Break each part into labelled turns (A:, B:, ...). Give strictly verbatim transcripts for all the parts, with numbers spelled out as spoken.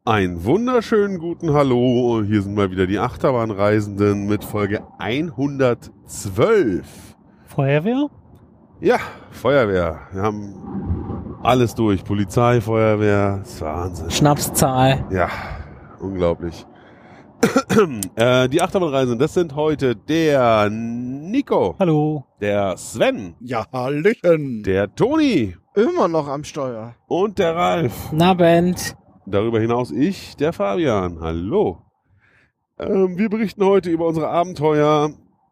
A: Einen wunderschönen guten Hallo. Hier sind mal wieder die Achterbahnreisenden mit Folge hundertzwölf.
B: Feuerwehr?
A: Ja, Feuerwehr. Wir haben alles durch. Polizei, Feuerwehr. Das ist Wahnsinn.
B: Schnapszahl.
A: Ja, unglaublich. äh, die Achterbahnreisenden, das sind heute der Nico.
B: Hallo.
A: Der Sven.
C: Ja, Hallöchen.
A: Der Toni.
D: Immer noch am Steuer.
A: Und der Ralf.
B: Nabend.
A: Darüber hinaus ich, der Fabian. Hallo. Ähm, wir berichten heute über unsere Abenteuer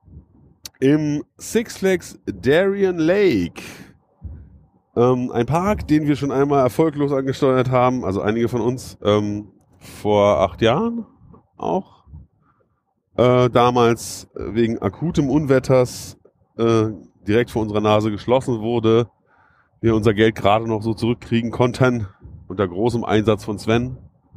A: im Six Flags Darien Lake. Ähm, ein Park, den wir schon einmal erfolglos angesteuert haben, also einige von uns, ähm, vor acht Jahren auch. Äh, damals wegen akutem Unwetters äh, direkt vor unserer Nase geschlossen wurde. Wir unser Geld gerade noch so zurückkriegen konnten. Unter großem Einsatz von Sven.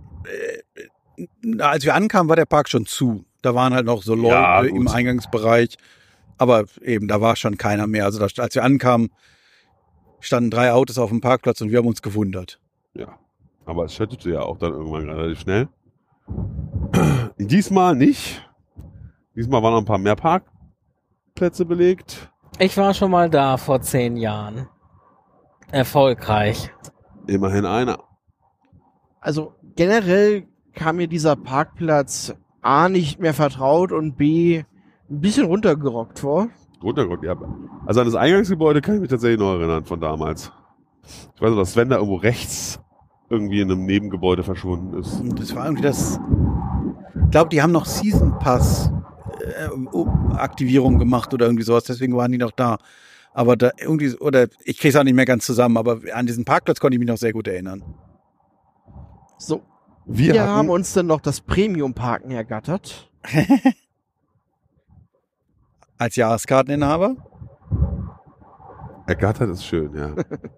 C: Äh, als wir ankamen, war der Park schon zu. Da waren halt noch so Leute
A: Ja,
C: im Eingangsbereich. Aber eben, da war schon keiner mehr. Also da, als wir ankamen, standen drei Autos auf dem Parkplatz und wir haben uns gewundert.
A: Ja, aber es schüttete ja auch dann irgendwann relativ schnell. Diesmal nicht. Diesmal waren noch ein paar mehr Parkplätze belegt.
B: Ich war schon mal da vor zehn Jahren. Erfolgreich.
A: Immerhin einer.
D: Also generell kam mir dieser Parkplatz A nicht mehr vertraut und B ein bisschen runtergerockt vor.
A: Runtergrund, ja. Also an das Eingangsgebäude kann ich mich tatsächlich noch erinnern von damals. Ich weiß noch, dass Sven da irgendwo rechts irgendwie in einem Nebengebäude verschwunden ist.
C: Und das war irgendwie das. Ich glaube, die haben noch Season Pass äh, Aktivierung gemacht oder irgendwie sowas. Deswegen waren die noch da. Aber da irgendwie, oder ich kriege es auch nicht mehr ganz zusammen, aber an diesen Parkplatz konnte ich mich noch sehr gut erinnern.
D: So,
A: Wir,
D: wir
A: hatten,
D: haben uns dann noch das Premium-Parken ergattert.
C: Als Jahreskarteninhaber?
A: ergattert ist schön, ja.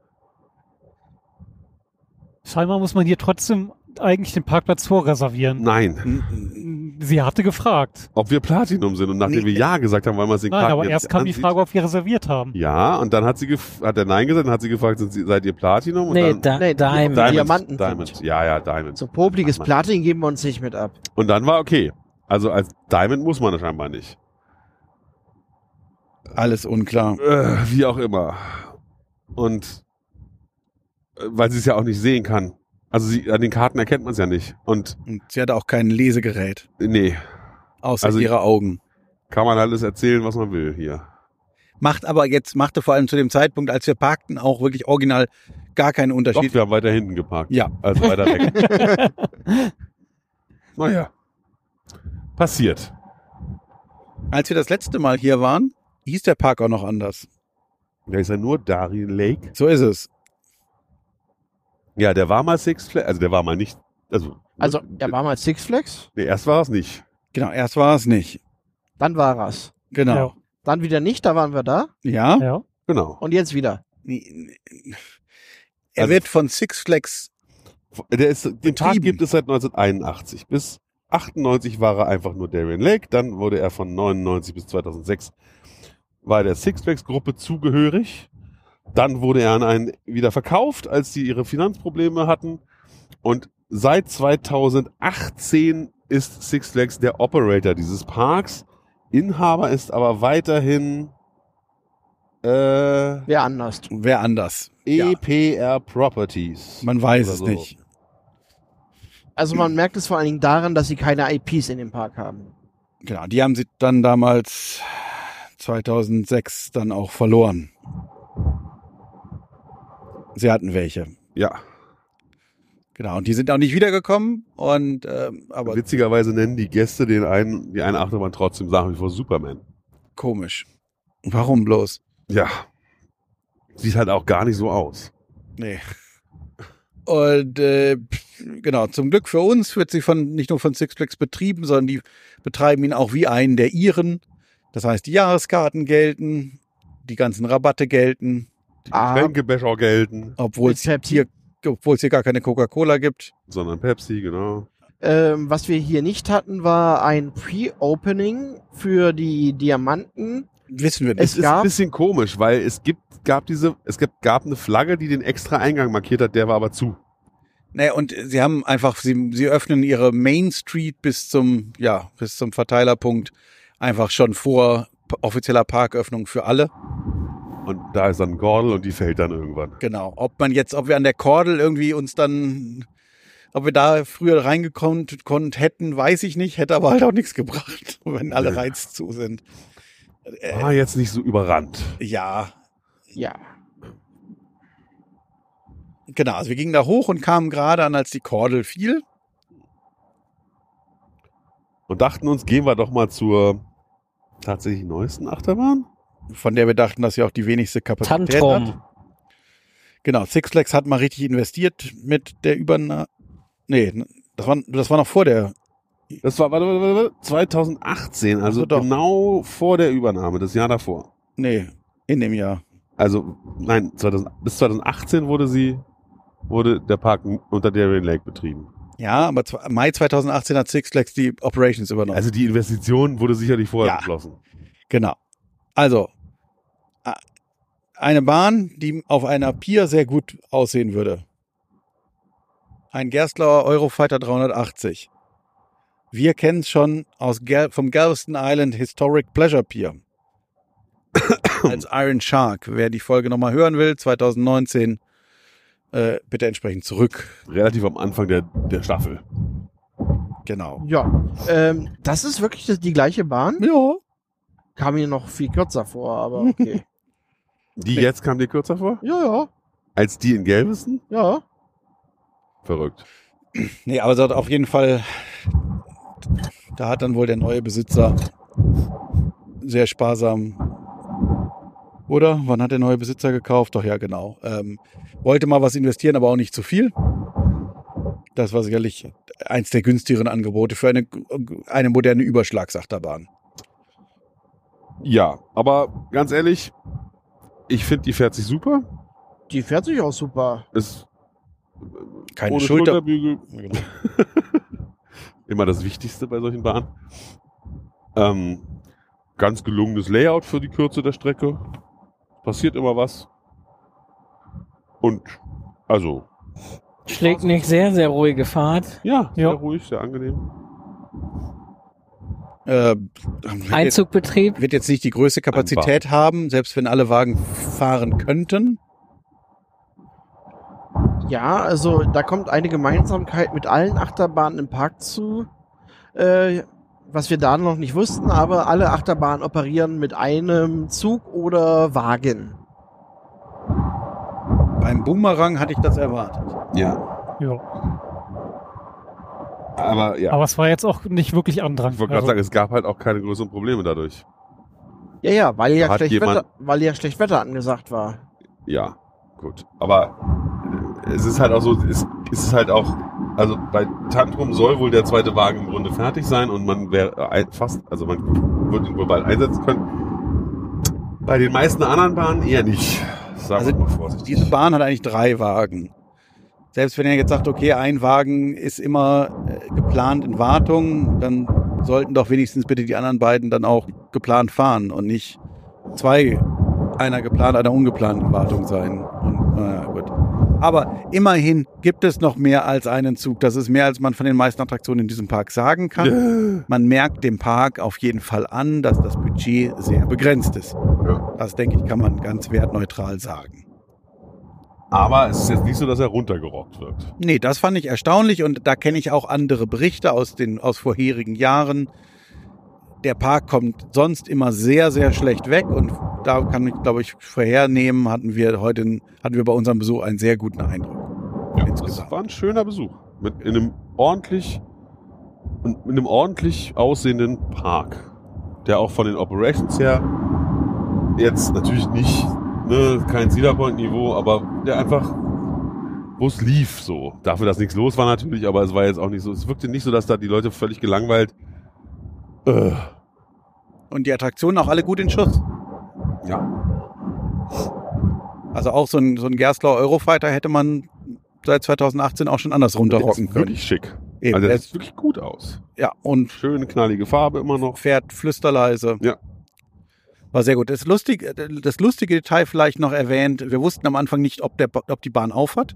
B: Scheinbar muss man hier trotzdem eigentlich den Parkplatz vorreservieren.
A: Nein.
B: Sie hatte gefragt.
A: Ob wir Platinum sind und nachdem
C: Nee.
A: wir Ja gesagt haben, weil man es den
B: Nein,
A: Karten
B: aber
A: jetzt
B: erst kam die
A: ansieht.
B: Frage, ob wir reserviert haben.
A: Ja, und dann hat sie gef- hat er Nein gesagt, dann hat sie gefragt, sind sie, seid ihr Platinum? Und
B: Nee,
A: dann,
B: da,
D: Nee,
B: Diamond.
D: Diamond. Diamanten
A: Diamond.
D: sind.
A: Ja, ja, Diamond.
D: So popliges
A: Mann.
D: Platin geben wir uns nicht mit ab.
A: Und dann war okay. Also als Diamond muss man das scheinbar nicht.
C: Alles unklar.
A: Äh, wie auch immer. Und äh, weil sie es ja auch nicht sehen kann. Also sie, an den Karten erkennt man es ja nicht. Und
C: Und sie hatte auch kein Lesegerät,
A: nee,
C: außer
A: Also-
C: ihre Augen.
A: kann man alles erzählen, was man will hier.
C: Macht aber jetzt, machte vor allem zu dem Zeitpunkt, als wir parkten, auch wirklich original gar keinen
A: Doch,
C: Unterschied.
A: wir haben weiter hinten geparkt.
C: Ja.
A: Also weiter weg. Naja. Passiert.
C: Als wir das letzte Mal hier waren, hieß der Park auch noch anders.
A: Da ist ja nur Darien Lake.
C: So ist es.
A: Ja, der war mal Six Flags, also der war mal nicht, also.
D: Also, er war mal Six Flags,
A: Nee, erst war es nicht.
C: Genau, erst war es nicht.
D: dann war es.
C: Genau.
D: Dann wieder nicht, da waren wir da.
C: Ja?
B: Ja. ja.
A: Genau.
D: Und jetzt wieder.
C: Er
A: Also-
C: wird von Six Flags,
A: Der ist, den Park
C: Betrieben.
A: gibt es seit neunzehnhunderteinundachtzig. Bis achtundneunzig war er einfach nur Darien Lake. Dann wurde er von neunundneunzig bis zweitausendsechs war der Six Flags Gruppe zugehörig. Dann wurde er an einen wieder verkauft, als die ihre Finanzprobleme hatten. Und seit zweitausendachtzehn ist Six Flags der Operator dieses Parks. Inhaber ist aber weiterhin äh,
D: Wer anders.
C: wer anders.
A: E P R Properties.
C: Man weiß
A: Oder
C: es
A: so.
C: nicht.
D: Also man merkt es vor allen Dingen daran, dass sie keine I Ps in dem Park haben.
C: Genau, die haben sie dann damals zweitausendsechs dann auch verloren. Sie hatten welche.
A: Ja.
C: Genau, und die sind auch nicht wiedergekommen. Und ähm, aber
A: Witzigerweise nennen die Gäste den einen, die eine Achterbahn trotzdem nach wie vor Superman.
C: komisch. Warum bloß?
A: Ja. Sieht halt auch gar nicht so aus.
C: Nee. Und äh, genau, zum Glück für uns wird sie von nicht nur von Six Flags betrieben, sondern die betreiben ihn auch wie einen der ihren. Das heißt, die Jahreskarten gelten, die ganzen Rabatte gelten,
A: Die
D: Ah.
A: Getränkebecher gelten,
C: obwohl
D: Mit
C: es
D: Pepsi.
C: hier, obwohl es hier gar keine Coca-Cola gibt.
A: sondern Pepsi, genau.
D: Ähm, was wir hier nicht hatten, war ein Pre-Opening für die Diamanten.
C: Wissen wir
A: Es
C: nicht.
A: ist
D: gab-
A: ein bisschen komisch, weil es gibt, gab diese, es gab, gab eine Flagge, die den extra Eingang markiert hat, der war aber zu.
C: Nee, und sie haben einfach, sie, sie öffnen ihre Main Street bis zum, ja, bis zum Verteilerpunkt einfach schon vor offizieller Parköffnung für alle.
A: Und da ist dann Gordel und die fällt dann irgendwann.
C: Genau. Ob man jetzt, ob wir an der Kordel irgendwie uns dann, ob wir da früher reingekommen konnt, hätten, weiß ich nicht, hätte aber halt auch nichts gebracht, wenn alle Reiz zu sind.
A: War jetzt nicht so überrannt.
C: Ja,
D: Ja.
C: genau. Also wir gingen da hoch und kamen gerade an, als die Kordel fiel.
A: Und dachten uns, gehen wir doch mal zur tatsächlich neuesten Achterbahn.
C: Von der wir dachten, dass sie auch die wenigste Kapazität hat.
B: Tantrum.
C: Genau, Six Flags hat mal richtig investiert mit der Übernahme. Nee, das war, das war noch vor der.
A: Das war warte, warte, warte, zwanzig achtzehn, also
C: Also doch.
A: genau vor der Übernahme, das Jahr davor.
C: Nee, in dem Jahr.
A: Also, nein, zweitausend, bis zwanzig achtzehn wurde sie, wurde der Park unter Darien Lake betrieben.
C: Ja, aber zw- Mai zwanzig achtzehn hat Six Flags die Operations übernommen.
A: Also die Investition wurde sicherlich vorher
C: Ja.
A: beschlossen.
C: Genau. Also, a- eine Bahn, die auf einer Pier sehr gut aussehen würde. Ein Gerstlauer Eurofighter dreihundertachtzig. Wir kennen es schon aus Gal- vom Galveston Island Historic Pleasure Pier. Als Iron Shark. Wer die Folge nochmal hören will, zwanzig neunzehn, äh, bitte entsprechend zurück.
A: Relativ am Anfang der, der Staffel.
C: Genau.
D: Ja. Ähm, das ist wirklich das, die gleiche Bahn?
C: Ja.
D: Kam mir noch viel kürzer vor, aber okay.
A: Die
C: Nee.
A: jetzt kam dir kürzer vor?
D: ja, ja,
A: Als die in Galveston?
D: ja.
A: Verrückt.
C: Nee, aber es hat auf jeden Fall, da hat dann wohl der neue Besitzer sehr sparsam, oder? Wann hat der neue Besitzer gekauft? Doch, ja, genau. Ähm, wollte mal was investieren, aber auch nicht zu viel. Das war sicherlich eins der günstigeren Angebote für eine, eine moderne Überschlagsachterbahn.
A: Ja, aber ganz ehrlich, ich finde, die fährt sich super.
D: Die fährt sich auch super.
A: Ist
C: Keine
A: ohne
C: Schulter.
A: Schulterbügel. Immer das Wichtigste bei solchen Bahnen. Ähm, ganz gelungenes Layout für die Kürze der Strecke. Passiert immer was. Und also,
B: Schlägt nicht sehr, sehr ruhige Fahrt.
A: ja, sehr
B: Ja.
A: ruhig, sehr angenehm.
C: Äh, wird, jetzt,
B: Einzugbetrieb.
C: wird jetzt nicht die größte Kapazität haben, selbst wenn alle Wagen fahren könnten.
D: Ja, also da kommt eine Gemeinsamkeit mit allen Achterbahnen im Park zu, äh, was wir da noch nicht wussten, aber alle Achterbahnen operieren mit einem Zug oder Wagen.
C: Beim Boomerang hatte ich das erwartet.
A: Ja.
E: Ja.
A: Aber ja,
E: Aber es war jetzt auch nicht wirklich Andrang.
A: ich wollte gerade
E: Also,
A: sagen, es gab halt auch keine größeren Probleme dadurch.
D: Ja, ja, weil ja,
A: Hat
D: schlecht
A: jemand-
D: Wetter, weil ja schlecht Wetter angesagt war.
A: Ja, gut. Aber äh, es ist halt auch so, es ist halt auch, also bei Tantrum soll wohl der zweite Wagen im Grunde fertig sein und man wäre ein- fast, also man würde ihn wohl bald einsetzen können. Bei den meisten anderen Bahnen eher nicht. Sagen
C: Also
A: wir mal vorsichtig.
C: Diese Bahn hat eigentlich drei Wagen. Selbst wenn er jetzt sagt, okay, ein Wagen ist immer äh, geplant in Wartung, dann sollten doch wenigstens bitte die anderen beiden dann auch geplant fahren und nicht zwei, einer geplant, einer ungeplant in Wartung sein. Und, naja, gut. Aber immerhin gibt es noch mehr als einen Zug. Das ist mehr, als man von den meisten Attraktionen in diesem Park sagen kann. Man merkt dem Park auf jeden Fall an, dass das Budget sehr begrenzt ist.
A: Ja.
C: Das, denke ich, kann man ganz wertneutral sagen.
A: Aber es ist jetzt nicht so, dass er runtergerockt wird.
C: Nee, das fand ich erstaunlich und da kenne ich auch andere Berichte aus den aus vorherigen Jahren. Der Park kommt sonst immer sehr, sehr schlecht weg und da kann ich, glaube ich, vorhernehmen, hatten wir heute, hatten wir bei unserem Besuch einen sehr guten Eindruck.
A: Ja, das
C: Insgesamt.
A: war ein schöner Besuch. Mit in einem ordentlich, mit einem ordentlich aussehenden Park. Der auch von den Operations her jetzt natürlich nicht, ne, kein Cedar Point Niveau, aber der einfach, wo es lief so. Dafür, dass nichts los war natürlich, aber es war jetzt auch nicht so, es wirkte nicht so, dass da die Leute völlig gelangweilt, äh,
C: Und die Attraktionen auch alle gut in Schuss.
A: ja,
C: Also auch so ein, so ein Gerstlauer Eurofighter hätte man seit zwanzig achtzehn auch schon anders
A: der
C: runterrocken
A: ist
C: können.
A: wirklich schick.
C: Eben,
A: Also der
C: der
A: sieht wirklich gut aus.
C: ja, und
A: Schöne, knallige Farbe immer noch.
C: fährt flüsterleise.
A: Ja.
C: War sehr gut. Das lustige, das lustige Detail vielleicht noch erwähnt, wir wussten am Anfang nicht, ob, der, ob die Bahn aufhat.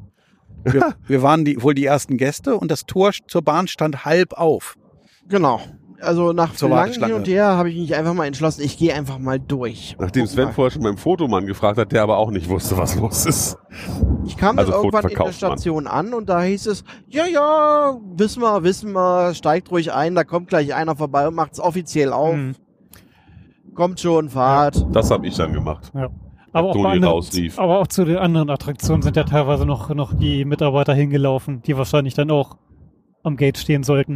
C: Wir, wir waren die, wohl die ersten Gäste und das Tor zur Bahn stand halb auf.
D: Genau. Also nach
C: Zur
D: langem
C: Warteschlange.
D: Hin und Her habe ich mich einfach mal entschlossen, ich gehe einfach mal durch. und
A: Nachdem
D: guck
A: Sven
D: mal.
A: vorher schon beim Fotomann gefragt hat, der aber auch nicht wusste, was los ist.
D: Ich kam
A: Also
D: dann irgendwann in der
A: Fotoverkaufsmann.
D: Station an und da hieß es, ja, ja, wissen wir, wissen wir, steigt ruhig ein, da kommt gleich einer vorbei und macht's offiziell auf.
E: Mhm.
D: Kommt schon, fahrt.
A: Das habe ich dann gemacht.
E: Aber auch,
A: Toni
E: bei anderen,
A: rausrief.
E: aber auch zu den anderen Attraktionen sind ja teilweise noch, noch die Mitarbeiter hingelaufen, die wahrscheinlich dann auch am Gate stehen sollten.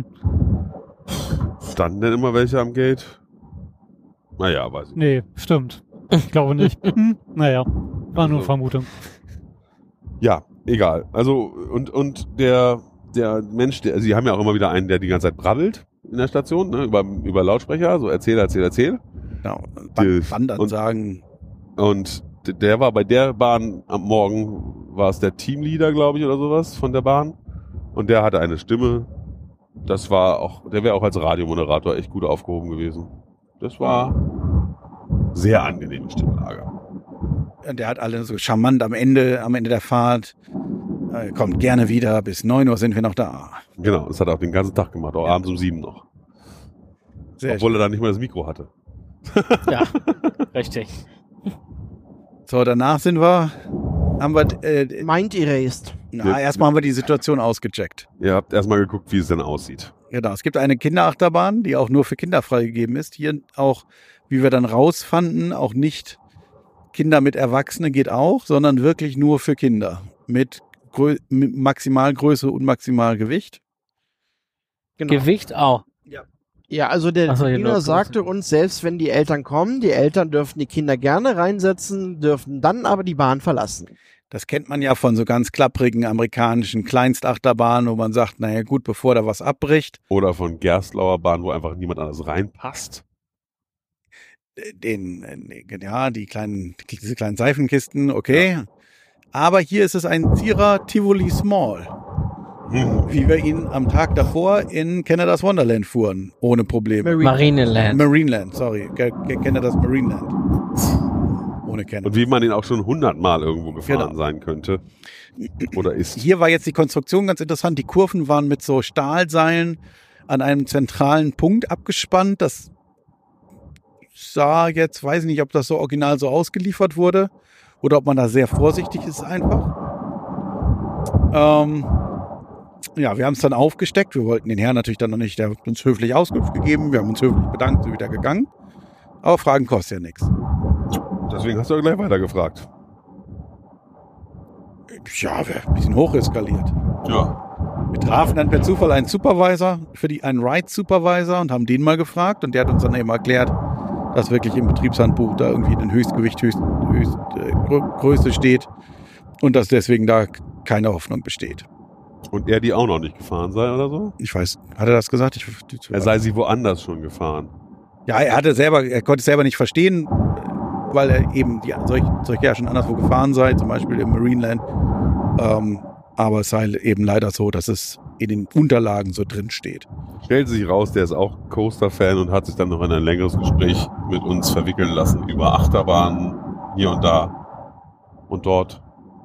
A: Standen denn immer welche am Gate? Naja, weiß ich nicht.
E: Nee, stimmt. Ich glaube nicht. Hm, naja, war nur
A: Also.
E: Vermutung.
A: Ja, egal. Also, und, und der, der Mensch, der, also die haben ja auch immer wieder einen, der die ganze Zeit brabbelt in der Station, ne, über, über Lautsprecher, so erzähl, erzähl, erzähl.
C: Genau.
A: Die-
C: Wandern
A: und-
C: sagen,
A: Und d- der war bei der Bahn am Morgen, war es der Teamleader, glaube ich, oder sowas von der Bahn. Und der hatte eine Stimme. Das war auch, der wäre auch als Radiomoderator echt gut aufgehoben gewesen. Das war sehr angenehme Stimmlage.
C: der hat alle so charmant am Ende, am Ende der Fahrt. Äh, kommt gerne wieder, bis neun Uhr sind wir noch da.
A: Genau, das hat er auch den ganzen Tag gemacht, auch abends um sieben noch.
C: Sehr
A: Obwohl er dann nicht mal das Mikro hatte.
B: Ja, richtig.
C: So, danach sind wir, haben wir, äh,
D: Mind erased.
C: na, erstmal haben wir die Situation ausgecheckt.
A: Ihr habt erstmal geguckt, wie es denn aussieht.
C: Genau, es gibt eine Kinderachterbahn, die auch nur für Kinder freigegeben ist. Hier auch, wie wir dann rausfanden, auch nicht Kinder mit Erwachsenen geht auch, sondern wirklich nur für Kinder. Mit, Grö mit Maximalgröße und Maximalgewicht.
D: Genau.
B: Gewicht auch.
D: Ja, also der
B: Ach so, hier
D: Diener
B: nur
D: sagte uns, selbst wenn die Eltern kommen, die Eltern dürfen die Kinder gerne reinsetzen, dürfen dann aber die Bahn verlassen.
C: Das kennt man ja von so ganz klapprigen amerikanischen Kleinstachterbahnen, wo man sagt, naja gut, bevor da was abbricht,
A: Oder von Gerstlauer Bahn, wo einfach niemand anders reinpasst.
C: den, ja, die kleinen, diese kleinen Seifenkisten, okay. Aber hier ist es ein Zierer Tivoli Small,
A: Hm.
C: wie wir ihn am Tag davor in Canada's Wonderland fuhren, ohne Probleme.
B: Marineland.
C: Marineland, sorry, Ge- Ge- Canada's Marineland. Ohne Canada.
A: Und wie man ihn auch schon hundertmal irgendwo gefahren
C: Genau.
A: sein könnte. Oder ist.
C: Hier war jetzt die Konstruktion ganz interessant. Die Kurven waren mit so Stahlseilen an einem zentralen Punkt abgespannt. Das sah jetzt, weiß ich nicht, ob das so original so ausgeliefert wurde oder ob man da sehr vorsichtig ist einfach. Ähm, ja, wir haben es dann aufgesteckt. Wir wollten den Herrn natürlich dann noch nicht, der hat uns höflich Auskunft gegeben. Wir haben uns höflich bedankt, sind wieder gegangen. Aber Fragen kostet ja nichts.
A: Deswegen hast du ja gleich weitergefragt.
C: Ja, wir haben ein bisschen hocheskaliert.
A: Ja.
C: Wir trafen dann per Zufall einen Supervisor, für die einen Ride-Supervisor und haben den mal gefragt und der hat uns dann eben erklärt, dass wirklich im Betriebshandbuch da irgendwie ein Höchstgewicht, Höchst, Höchst, äh, Grö- Größe steht und dass deswegen da keine Hoffnung besteht.
A: Und er die auch noch nicht gefahren sei oder so?
C: Ich weiß, hat er das gesagt? Ich,
A: Er sei sie woanders schon gefahren.
C: ja, er hatte selber, er konnte es selber nicht verstehen, weil er eben die, solch, solche ja schon anderswo gefahren sei, zum Beispiel im Marineland. Ähm, aber es sei eben leider so, dass es in den Unterlagen so drin steht.
A: Stellt sich raus, der ist auch Coaster-Fan und hat sich dann noch in ein längeres Gespräch mit uns verwickeln lassen über Achterbahnen hier und da und dort.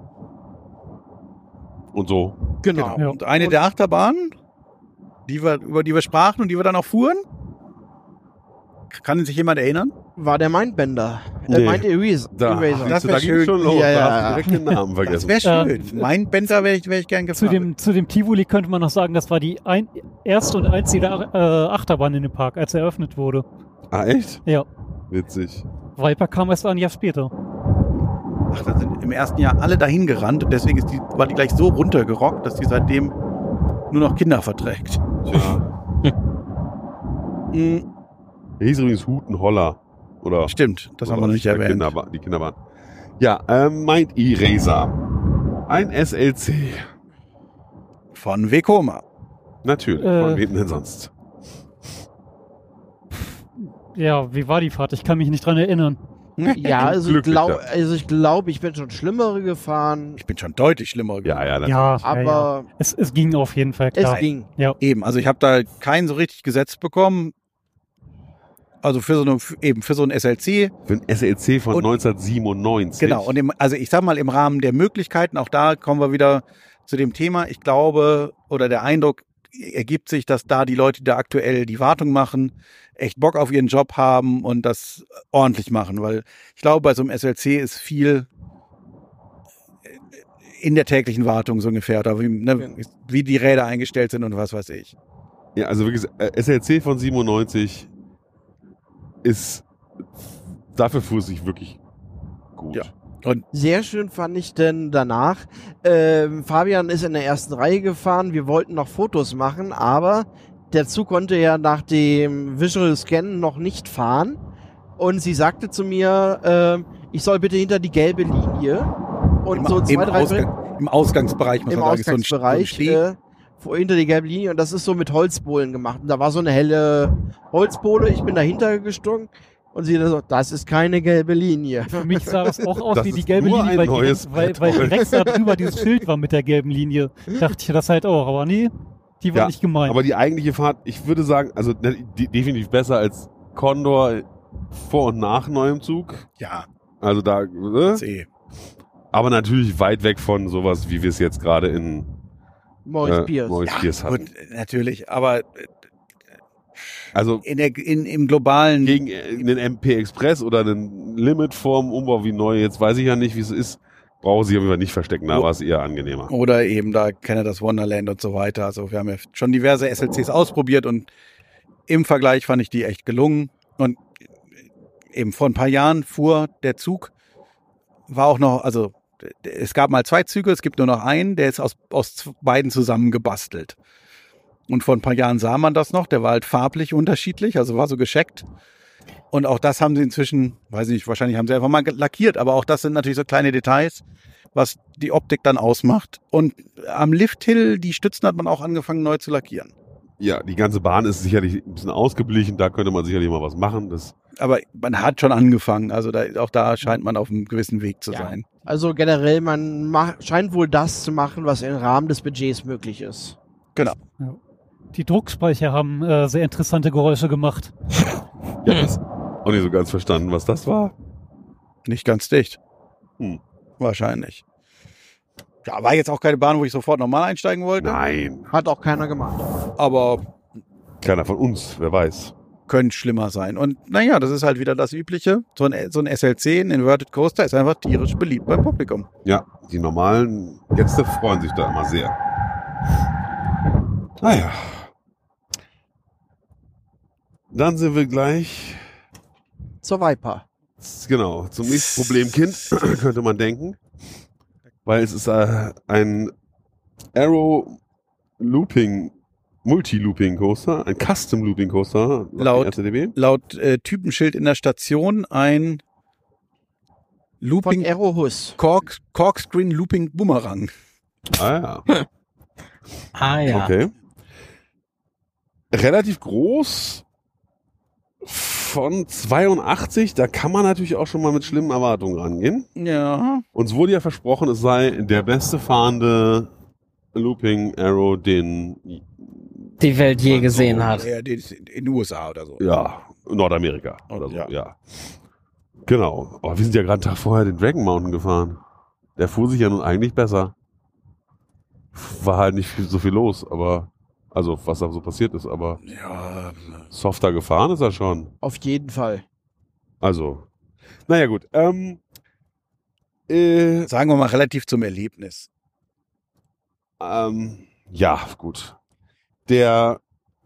A: Und so.
D: Genau.
E: Ja.
C: Und eine der Achterbahnen, die wir, über die wir sprachen und die wir dann auch fuhren, kann sich jemand erinnern?
D: War der Mindbender.
A: Nee.
D: Äh, Mind Eraser.
A: Da,
D: Eraser.
C: Das
A: da
C: wär
A: ging
C: schön.
A: schon los.
D: Ja, ja,
A: da hast du
D: ja.
A: direkt den Namen
C: Das
A: vergessen.
C: wäre schön.
E: Äh,
C: mein Bender wäre ich, wär ich gern
E: Zu
C: gefahren.
E: dem, zu dem Tivoli könnte man noch sagen, das war die ein, erste und einzige äh, Achterbahn in dem Park, als er eröffnet wurde.
A: Ah, echt?
E: Ja.
A: Witzig.
E: Viper kam erst ein Jahr später.
C: Ach, da sind im ersten Jahr alle dahin gerannt und deswegen ist die, war die gleich so runtergerockt, dass die seitdem nur noch Kinder verträgt.
A: Tja.
C: Mhm,
A: Der hieß übrigens Hutenholler. Oder
C: stimmt, das haben wir noch nicht
A: der
C: erwähnt.
A: Kinderbahn, die Kinderbahn. Ja, ähm, Mind Eraser. Ein S L C.
C: Von Vekoma.
A: Natürlich.
E: Äh.
A: Von wem denn sonst?
E: Ja, wie war die Fahrt? Ich kann mich nicht dran erinnern.
D: Ja, also ich
A: Glücklich,
D: glaube,
A: ja.
D: also ich, glaub, ich bin schon schlimmere gefahren,
C: Ich bin schon deutlich schlimmer gewesen.
A: Ja, ja, natürlich.
E: Ja, ja, ja.
D: aber
E: Es, es ging auf jeden Fall klar.
D: es ging.
C: Eben, also ich habe da keinen so richtig gesetzt bekommen. Also für so eine, eben für so ein S L C.
A: Für ein S L C von
C: Und-
A: neunzehnhundertsiebenundneunzig.
C: Genau. Und im, also ich sag mal, im Rahmen der Möglichkeiten, auch da kommen wir wieder zu dem Thema. Ich glaube, oder der Eindruck ergibt sich, dass da die Leute, die da aktuell die Wartung machen, echt Bock auf ihren Job haben und das ordentlich machen. Weil ich glaube, bei so einem S L C ist viel in der täglichen Wartung so ungefähr. Oder wie, ne, wie die Räder eingestellt sind und was weiß ich.
A: Ja, also wirklich, S L C von siebenundneunzig ist, dafür fuhr es sich wirklich gut.
C: Ja. Und
D: Sehr schön fand ich denn danach, ähm, Fabian ist in der ersten Reihe gefahren, wir wollten noch Fotos machen, aber der Zug konnte ja nach dem Visual Scan noch nicht fahren und sie sagte zu mir, ähm, ich soll bitte hinter die gelbe Linie und
C: im,
D: so zwei,
C: im,
D: drei
C: Ausgang, im Ausgangsbereich, muss
D: im
C: man sagen, ist so ein-
D: Ausgangsbereich
C: so ein Steh-
D: äh, vor- hinter die gelbe Linie und das ist so mit Holzbohlen gemacht und da war so eine helle Holzbohle, ich bin dahinter gesprungen und sie so, das ist keine gelbe Linie.
E: Für mich sah das auch aus
A: Das
E: wie die
A: ist
E: gelbe
A: nur
E: Linie,
A: ein
E: weil,
A: neues
E: direkt, weil,
A: Brett.
E: weil direkt da drüber dieses Schild war mit der gelben Linie. Dachte ich das halt auch, aber nee, die war
A: Ja,
E: nicht gemeint.
A: Aber die eigentliche Fahrt, ich würde sagen, also ne, die, definitiv besser als Condor vor und nach neuem Zug.
C: Ja,
A: Also da, ne?
C: C.
A: Aber natürlich weit weg von sowas, wie wir es jetzt gerade in
D: Maurice
A: äh,
D: Pierce.
A: Maurice Pierce hatten.
C: Gut, natürlich, aber
A: Also
C: in der, in, im globalen,
A: gegen äh, einen M P Express oder einen Limitform Umbau wie neu, jetzt weiß ich ja nicht, wie es ist, brauche sich auf jeden Fall nicht verstecken, da
C: Oh.
A: war es eher angenehmer.
C: oder eben da Canada's Wonderland und so weiter. Also wir haben ja schon diverse S L Cs ausprobiert und im Vergleich fand ich die echt gelungen. Und eben vor ein paar Jahren fuhr der Zug, war auch noch, also es gab mal zwei Züge, es gibt nur noch einen, der ist aus, aus beiden zusammen gebastelt. Und vor ein paar Jahren sah man das noch, der war halt farblich unterschiedlich, also war so gescheckt. Und auch das haben sie inzwischen, weiß ich nicht, wahrscheinlich haben sie einfach mal lackiert, aber auch das sind natürlich so kleine Details, was die Optik dann ausmacht. Und am Lifthill, die Stützen hat man auch angefangen neu zu lackieren.
A: Ja, die ganze Bahn ist sicherlich ein bisschen ausgeblichen, da könnte man sicherlich mal was machen. Das,
C: Aber man hat schon angefangen, also da, auch da scheint man auf einem gewissen Weg zu
D: Ja.
C: sein.
D: Also generell, man mach, scheint wohl das zu machen, was im Rahmen des Budgets möglich ist.
C: Genau.
E: Die Druckspeicher haben äh, sehr interessante Geräusche gemacht.
A: ja, das auch nicht so ganz verstanden, was das war.
C: Nicht ganz dicht.
A: Hm.
C: Wahrscheinlich. Ja, war jetzt auch keine Bahn, wo ich sofort normal einsteigen wollte.
A: Nein,
D: Hat auch keiner gemacht.
C: Aber
A: keiner von uns, wer weiß.
C: könnte schlimmer sein. Und naja, das ist halt wieder das Übliche. So ein, so ein S L C, ein Inverted Coaster, ist einfach tierisch beliebt beim Publikum.
A: Ja, die normalen Gäste freuen sich da immer sehr. Naja. Dann sind wir gleich,
D: Zur Viper.
A: genau, zum nächsten Problemkind, könnte man denken. Weil es ist äh, ein Aero Looping, Multi-Looping Coaster, ein Custom Looping Coaster.
C: Laut-
A: R T D B.
C: Laut äh, Typenschild in der Station ein
D: Von
C: Looping
D: Aero Hus.
C: Cork, Corkscreen Looping Boomerang.
A: Ah ja.
B: Ah ja.
A: Okay. Relativ groß, von zweiundachtzig, da kann man natürlich auch schon mal mit schlimmen Erwartungen rangehen.
C: Ja.
A: Uns wurde ja versprochen, es sei der beste fahrende Looping Arrow, den
B: Die Welt je gesehen hat.
C: Ja, die ist in den U S A oder so.
A: ja, Nordamerika oder so, ja.
C: Ja.
A: Genau. Aber wir sind ja gerade einen Tag vorher den Dragon Mountain gefahren. Der fuhr sich ja nun eigentlich besser. War halt nicht viel, so viel los, aber also was da so passiert ist, aber
C: Ja.
A: softer gefahren ist er schon.
D: Auf jeden Fall.
A: Also, naja gut. Ähm, äh,
C: Sagen wir mal relativ zum Erlebnis.
A: ähm, ja, gut. Der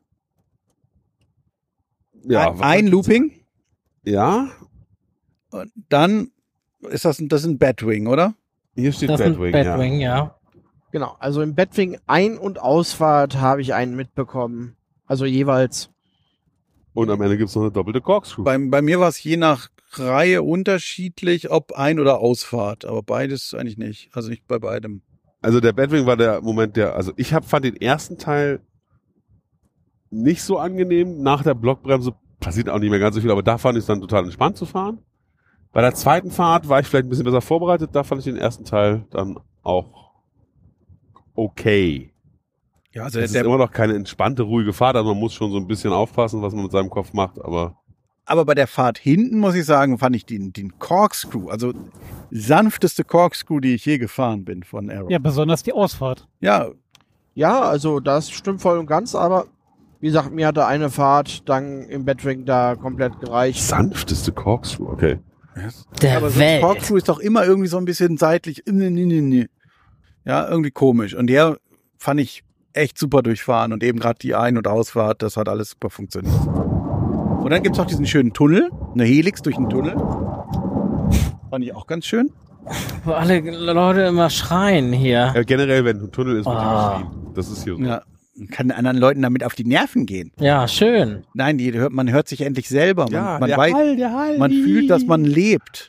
A: ja,
C: ein, ein Looping,
A: ja,
C: und dann ist das, das ist ein Batwing, oder?
A: hier steht
B: Das ist ein
A: Batwing,
B: Batwing, ja.
D: Genau. Also im Batwing Ein- und Ausfahrt habe ich einen mitbekommen. Also jeweils.
A: ja. Und am Ende gibt's noch eine doppelte Corkscrew.
C: Bei, bei mir war es je nach Reihe unterschiedlich, ob Ein- oder Ausfahrt, aber beides eigentlich nicht. Also nicht bei beidem.
A: Also der Batwing war der Moment, der, also ich hab, fand den ersten Teil nicht so angenehm. Nach der Blockbremse passiert auch nicht mehr ganz so viel, aber da fand ich es dann total entspannt zu fahren. Bei der zweiten Fahrt war ich vielleicht ein bisschen besser vorbereitet, da fand ich den ersten Teil dann auch okay.
C: Ja, also
A: Es ist
C: der,
A: immer noch keine entspannte, ruhige Fahrt, also man muss schon so ein bisschen aufpassen, was man mit seinem Kopf macht, aber
C: Aber bei der Fahrt hinten, muss ich sagen, fand ich den, den Corkscrew, also sanfteste Corkscrew, die ich je gefahren bin von Arrow.
E: Ja, besonders die Ausfahrt.
C: Ja,
D: Ja, also das stimmt voll und ganz, aber wie gesagt, mir hatte eine Fahrt dann im Bettring da komplett gereicht.
A: Sanfteste Corkscrew, okay.
B: Der
C: aber so ein
B: Welt.
C: Corkscrew ist doch immer irgendwie so ein bisschen seitlich. Nee, nee, nee, nee. Ja, irgendwie komisch. Und der fand ich echt super durchfahren. Und eben gerade die Ein- und Ausfahrt, das hat alles super funktioniert. Und dann gibt's auch diesen schönen Tunnel, eine Helix durch den Tunnel. Fand ich auch ganz schön.
B: Wo alle Leute immer schreien hier.
A: Ja, generell, wenn ein Tunnel ist, wird
B: Ah.
A: die geschrien. Das ist hier so.
C: Ja, man kann anderen Leuten damit auf die Nerven gehen.
B: Ja, schön.
C: Nein, die hört, man hört sich endlich selber. Man,
A: Ja,
C: man,
A: der
C: weiß,
A: Hall, der Hall.
C: man fühlt, dass man lebt.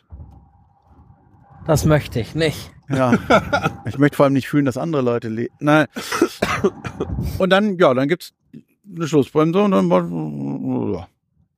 B: Das möchte ich nicht.
C: Ja, ich möchte vor allem nicht fühlen, dass andere Leute leben. Nein. Und dann, ja, dann gibt's eine Schlussbremse und dann war,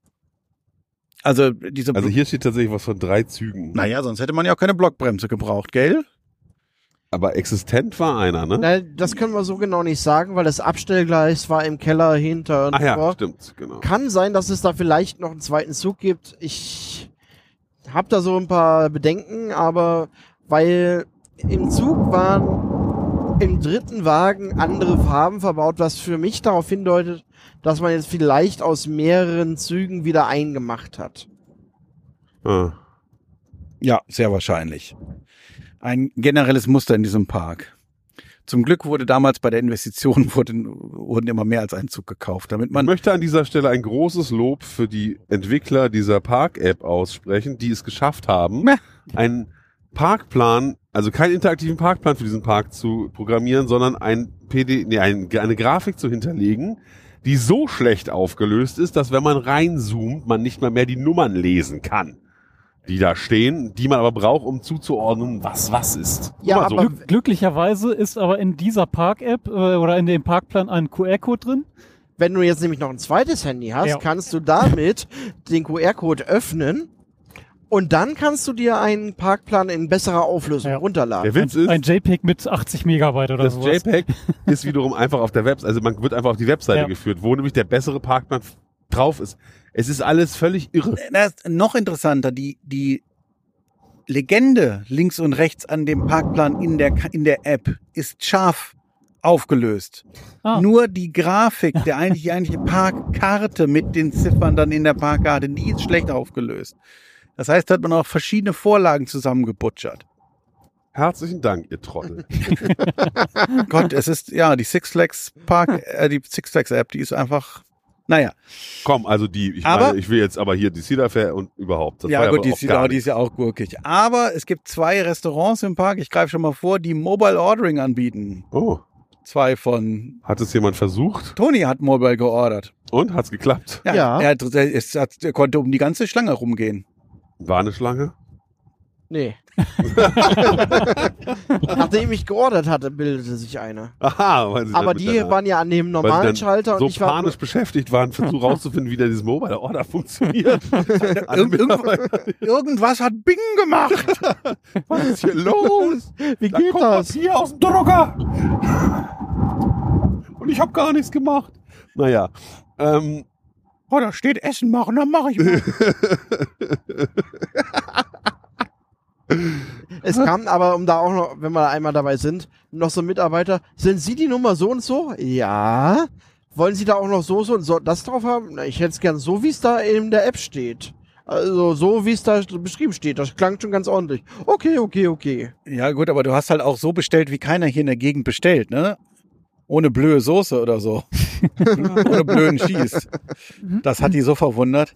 C: also diese,
A: Also hier steht tatsächlich was von drei Zügen.
C: naja, sonst hätte man ja auch keine Blockbremse gebraucht, gell?
A: Aber existent war einer, ne?
D: Na, das können wir so genau nicht sagen, weil das Abstellgleis war im Keller hinter und
A: Ach ja,
D: vor.
A: stimmt, genau.
D: Kann sein, dass es da vielleicht noch einen zweiten Zug gibt. Ich habe da so ein paar Bedenken, aber weil im Zug waren im dritten Wagen andere Farben verbaut, was für mich darauf hindeutet, dass man jetzt vielleicht aus mehreren Zügen wieder eingemacht hat.
A: Ah.
C: Ja, sehr wahrscheinlich. Ein generelles Muster in diesem Park. Zum Glück wurde damals bei der Investition wurden, wurden immer mehr als ein Zug gekauft, damit
A: Ich
C: man
A: möchte an dieser Stelle ein großes Lob für die Entwickler dieser Park-App aussprechen, die es geschafft haben,
C: Ja.
A: einen Parkplan, also keinen interaktiven Parkplan für diesen Park zu programmieren, sondern ein P D, nee, ein, eine Grafik zu hinterlegen, die so schlecht aufgelöst ist, dass wenn man reinzoomt, man nicht mal mehr die Nummern lesen kann, die da stehen, die man aber braucht, um zuzuordnen, was was ist.
D: Ja,
A: Nur mal so.
D: aber-
E: Glück, glücklicherweise ist aber in dieser Park-App äh, oder in dem Parkplan ein Q R-Code drin.
D: Wenn du jetzt nämlich noch ein zweites Handy hast,
E: Ja.
D: kannst du damit den Q R-Code öffnen und dann kannst du dir einen Parkplan in besserer Auflösung
E: Ja.
D: runterladen.
A: Der Witz ist,
E: Ein JPEG mit achtzig Megabyte oder
A: das
E: sowas.
A: JPEG ist wiederum einfach auf der Webseite, also man wird einfach auf die Webseite
E: Ja.
A: geführt, wo nämlich der bessere Parkplan f- drauf ist. Es ist alles völlig irre.
C: Das ist noch interessanter, die, die Legende links und rechts an dem Parkplan in der, in der App ist scharf aufgelöst.
E: Ah.
C: Nur die Grafik, der eigentlich, die eigentliche Parkkarte mit den Ziffern dann in der Parkkarte, die ist schlecht aufgelöst. Das heißt, da hat man auch verschiedene Vorlagen zusammengebutschert.
A: Herzlichen Dank, ihr Trottel.
C: Gott, es ist, ja, die Six Flags Park, äh, die Six Flags App, die ist einfach, naja.
A: Komm, also die, ich
C: Aber-
A: meine, ich will jetzt aber hier die Cedar Fair und überhaupt. Das war
C: Ja, gut,
A: aber
C: die
A: auch
C: ist,
A: gar
C: ja, die
A: nichts.
C: ist ja auch gurkig. Aber es gibt zwei Restaurants im Park, ich greife schon mal vor, die Mobile Ordering anbieten.
A: Oh,
C: Zwei von,
A: hat es jemand versucht?
C: Toni hat Mobile geordert.
A: Und, hat's geklappt?
C: Ja,
D: Ja.
C: Er, hat, er, ist- hat, er konnte um die ganze Schlange rumgehen.
A: War eine Schlange?
D: Nee. Nachdem ich geordert hatte, bildete sich eine.
A: Aha, weil sie
D: Aber
A: dann
D: die
A: mit deiner-
D: waren ja an dem
A: weil sie
D: normalen
A: dann
D: Schalter und
A: so
D: ich war.
A: panisch beschäftigt waren, versucht rauszufinden, wie denn dieses Mobile Order funktioniert. Alle
C: Irgend,
A: Mitarbeiter,
C: irgendwas hat Bing gemacht.
A: was ist hier los?
D: Wie
A: Da
D: geht
A: kommt
D: das?
A: Papier aus dem Drucker. Und ich habe gar nichts gemacht. Naja, ähm,
C: Oh, da steht Essen machen, dann mache ich mal.
D: Es kam aber, um da auch noch, wenn wir einmal dabei sind, noch so Mitarbeiter. Sind Sie die Nummer so und so? Ja. Wollen Sie da auch noch so, so und so das drauf haben? Na, ich hätte es gern so, wie es da in der App steht. Also so, wie es da beschrieben steht. Das klang schon ganz ordentlich. Okay, okay, okay.
C: Ja gut, aber du hast halt auch so bestellt, wie keiner hier in der Gegend bestellt, ne? Ohne blöde Soße oder so. Ohne blöden Cheese. Das hat die so verwundert.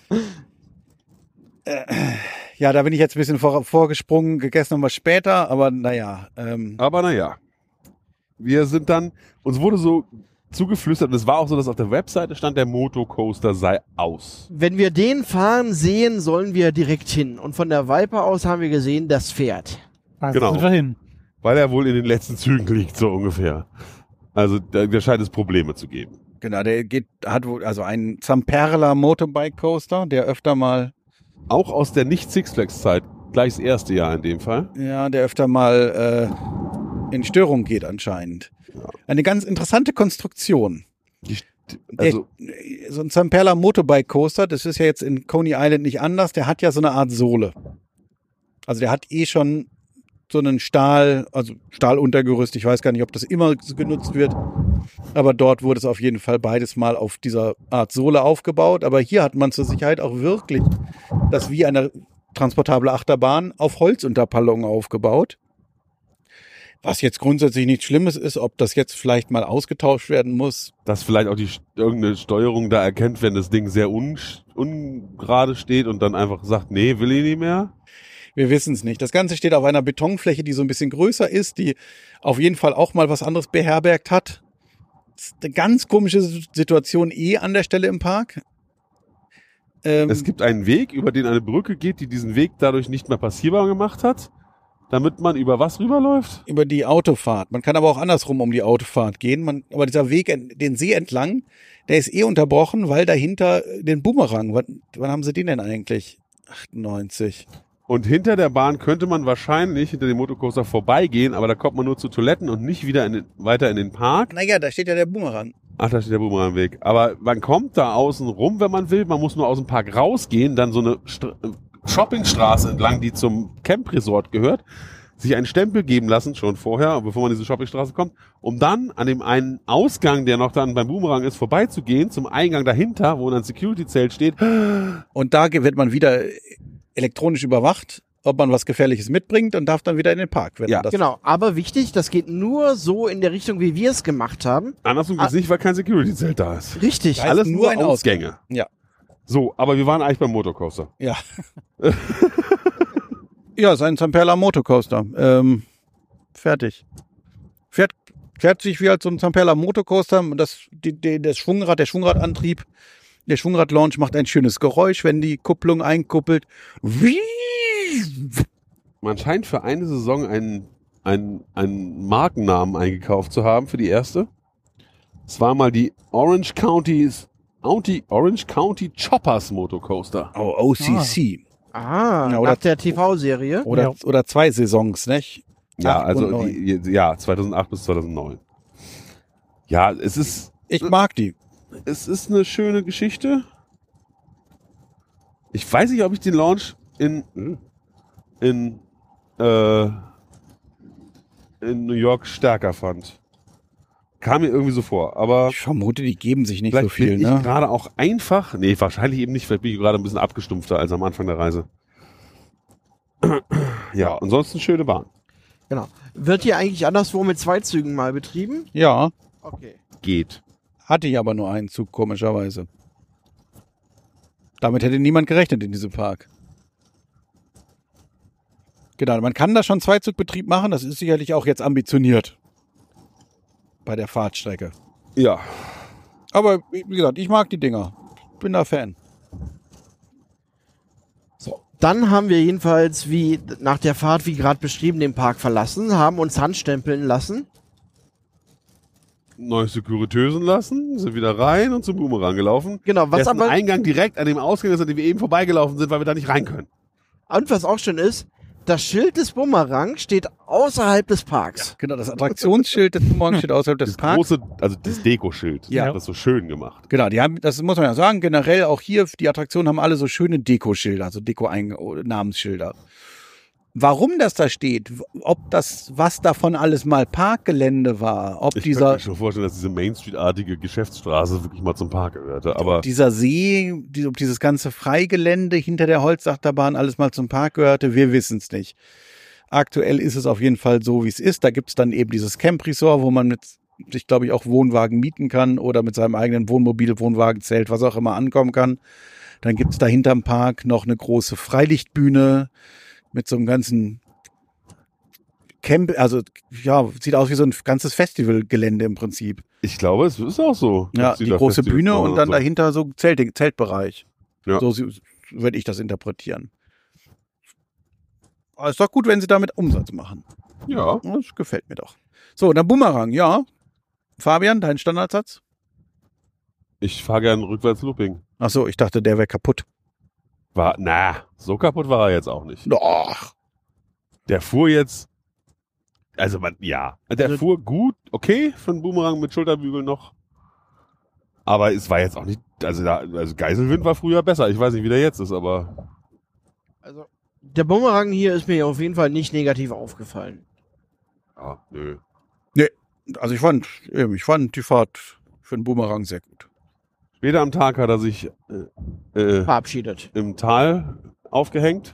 C: Äh, ja, da bin ich jetzt ein bisschen vor, vorgesprungen, gegessen nochmal später, aber naja. Ähm,
A: aber naja. Wir sind dann, uns wurde so zugeflüstert, und es war auch so, dass auf der Webseite stand, der Motocoaster sei aus.
D: Wenn wir den fahren sehen, sollen wir direkt hin. Und von der Viper aus haben wir gesehen, das fährt.
E: Also
A: Genau.
E: sind wir hin.
A: Weil er wohl in den letzten Zügen liegt, so ungefähr. Also da, da scheint es Probleme zu geben.
C: genau, der geht, hat wohl, also ein Zamperla Motorbike Coaster, der öfter mal,
A: Auch aus der Nicht-Six Flags-Zeit, gleich das erste Jahr in dem Fall.
C: ja, der öfter mal äh, in Störung geht anscheinend. Eine ganz interessante Konstruktion.
A: Die, Also,
C: Der, so ein Zamperla Motorbike Coaster, das ist ja jetzt in Coney Island nicht anders, der hat ja so eine Art Sohle. Also der hat eh schon so einen Stahl, also Stahluntergerüst, ich weiß gar nicht, ob das immer so genutzt wird, aber dort wurde es auf jeden Fall beides mal auf dieser Art Sohle aufgebaut, aber hier hat man zur Sicherheit auch wirklich das wie eine transportable Achterbahn auf Holzunterpallungen aufgebaut. Was jetzt grundsätzlich nichts Schlimmes ist, ob das jetzt vielleicht mal ausgetauscht werden muss.
A: dass vielleicht auch die irgendeine Steuerung da erkennt, wenn das Ding sehr un, ungerade steht und dann einfach sagt, nee, will ich nicht mehr.
C: Wir wissen es nicht. Das Ganze steht auf einer Betonfläche, die so ein bisschen größer ist, die auf jeden Fall auch mal was anderes beherbergt hat. Das ist eine ganz komische Situation eh an der Stelle im Park. Ähm,
A: Es gibt einen Weg, über den eine Brücke geht, die diesen Weg dadurch nicht mehr passierbar gemacht hat, damit man über was rüberläuft.
C: über die Autofahrt. Man kann aber auch andersrum um die Autofahrt gehen. Man, aber dieser Weg ent- den See entlang, der ist eh unterbrochen, weil dahinter den Boomerang, wann, wann haben sie den denn eigentlich? achtundneunzig.
A: Und hinter der Bahn könnte man wahrscheinlich hinter dem Motorcoaster vorbeigehen, aber da kommt man nur zu Toiletten und nicht wieder in den, weiter in den Park.
C: Naja, da steht ja der Boomerang.
A: Ach, da steht der Boomerangweg. Aber man kommt da außen rum, wenn man will. Man muss nur aus dem Park rausgehen, dann so eine St- Shoppingstraße entlang, die zum Camp Resort gehört, sich einen Stempel geben lassen, schon vorher, bevor man in diese Shoppingstraße kommt, um dann an dem einen Ausgang, der noch dann beim Boomerang ist, vorbeizugehen, zum Eingang dahinter, wo ein Security-Zelt steht.
C: Und da wird man wieder elektronisch überwacht, ob man was Gefährliches mitbringt und darf dann wieder in den Park. Wenn
A: Ja,
C: man das
D: Genau, aber wichtig, das geht nur so in der Richtung, wie wir es gemacht haben.
A: Andersrum geht's nicht, weil kein Security-Zelt da ist.
D: Richtig.
C: Da ist
A: Alles
C: nur
A: nur
C: ein
A: Ausgänge.
C: Ja.
A: So, aber wir waren eigentlich beim Motorcoaster.
C: Ja. Ja, sein Zamperla Motorcoaster. Ähm, fertig. Fährt, fährt sich wie halt so ein Zamperla Motorcoaster. Das, die, die, das Schwungrad, der Schwungradantrieb, der Schwungrad-Launch macht ein schönes Geräusch, wenn die Kupplung einkuppelt.
A: Man scheint für eine Saison einen, einen, einen Markennamen eingekauft zu haben für die erste. Es war mal die Orange County's County, Orange County Choppers Motorcoaster.
C: Oh, O C C.
D: Ah,
C: Ja, oder-
D: nach der T V-Serie.
C: Oder,
E: Ja.
C: oder zwei Saisons, nicht?
A: Ja,
C: Acht und
A: also
C: neun.
A: die, ja, zweitausendacht bis zweitausendneun. Ja, es ist,
C: Ich mag die.
A: es ist eine schöne Geschichte. Ich weiß nicht, ob ich den Launch in, in, äh, in New York stärker fand. Kam mir irgendwie so vor, aber
C: Ich vermute, die geben sich nicht
A: vielleicht
C: so viel,
A: bin ich
C: ne?
A: gerade auch einfach, nee, wahrscheinlich eben nicht, vielleicht bin ich gerade ein bisschen abgestumpfter als am Anfang der Reise. Ja, ansonsten schöne Bahn.
D: Genau. Wird hier eigentlich anderswo mit zwei Zügen mal betrieben?
C: Ja,
D: Okay.
A: Geht.
C: hatte ich aber nur einen Zug, komischerweise. Damit hätte niemand gerechnet in diesem Park. Genau, man kann da schon Zweizugbetrieb machen, das ist sicherlich auch jetzt ambitioniert. Bei der Fahrtstrecke.
A: Ja.
C: Aber wie gesagt, ich mag die Dinger. Bin da Fan.
D: So. Dann haben wir jedenfalls, wie nach der Fahrt, wie gerade beschrieben, den Park verlassen, haben uns handstempeln lassen.
A: Neu Securitösen lassen, sind wieder rein und zum Boomerang gelaufen.
D: Genau, was
A: Dessen
D: aber
A: Eingang direkt an dem Ausgang ist, an dem wir eben vorbeigelaufen sind, weil wir da nicht rein können.
D: und was auch schön ist, das Schild des Boomerang steht außerhalb des Parks.
C: Genau, das Attraktionsschild des Boomerang steht außerhalb des
A: Das
C: Parks.
A: große, also das Dekoschild.
C: Ja.
A: Das ist so schön gemacht.
C: Genau, die haben, das muss man ja sagen, generell auch hier, die Attraktionen haben alle so schöne Dekoschilder, also Deko-Namensschilder. Warum das da steht, ob das, was davon alles mal Parkgelände war, ob
A: Ich
C: dieser,
A: kann mir schon vorstellen, dass diese Main Street-artige Geschäftsstraße wirklich mal zum Park gehörte. Aber
C: dieser See, die, ob dieses ganze Freigelände hinter der Holzachterbahn alles mal zum Park gehörte, wir wissen es nicht. Aktuell ist es auf jeden Fall so, wie es ist. Da gibt es dann eben dieses Camp Resort, wo man mit sich, glaube ich, auch Wohnwagen mieten kann oder mit seinem eigenen Wohnmobil, Wohnwagen, Zelt, was auch immer ankommen kann. Dann gibt es da hinterm Park noch eine große Freilichtbühne mit so einem ganzen Camp, also ja, sieht aus wie so ein ganzes Festivalgelände im Prinzip.
A: ich glaube, es ist auch so.
C: Ja,
A: dass
C: die
A: da
C: große
A: Festivals
C: Bühne
A: machen
C: und dann
A: so.
C: dahinter so Zelt, Zeltbereich.
A: Ja.
C: So sie- würde ich das interpretieren. Aber ist doch gut, wenn sie damit Umsatz machen.
A: Ja,
C: Das gefällt mir doch. So, dann Boomerang, ja. Fabian, dein Standardsatz?
A: ich fahre gern rückwärts Looping.
C: Ach so, ich dachte, der wäre kaputt.
A: War, na, so kaputt war er jetzt auch nicht.
C: Doch.
A: Der fuhr jetzt, also man, ja, der
D: Also-
A: fuhr gut, okay, für einen Boomerang mit Schulterbügel noch. Aber es war jetzt auch nicht, also, da, also Geiselwind war früher besser. Ich weiß nicht, wie der jetzt ist, aber
D: Also, der Bumerang hier ist mir auf jeden Fall nicht negativ aufgefallen.
A: ja, nö.
C: Also ich fand, eben, ich fand die Fahrt für den Boomerang sehr gut.
A: Später am Tag hat er sich äh, äh,
D: Verabschiedet.
A: im Tal aufgehängt.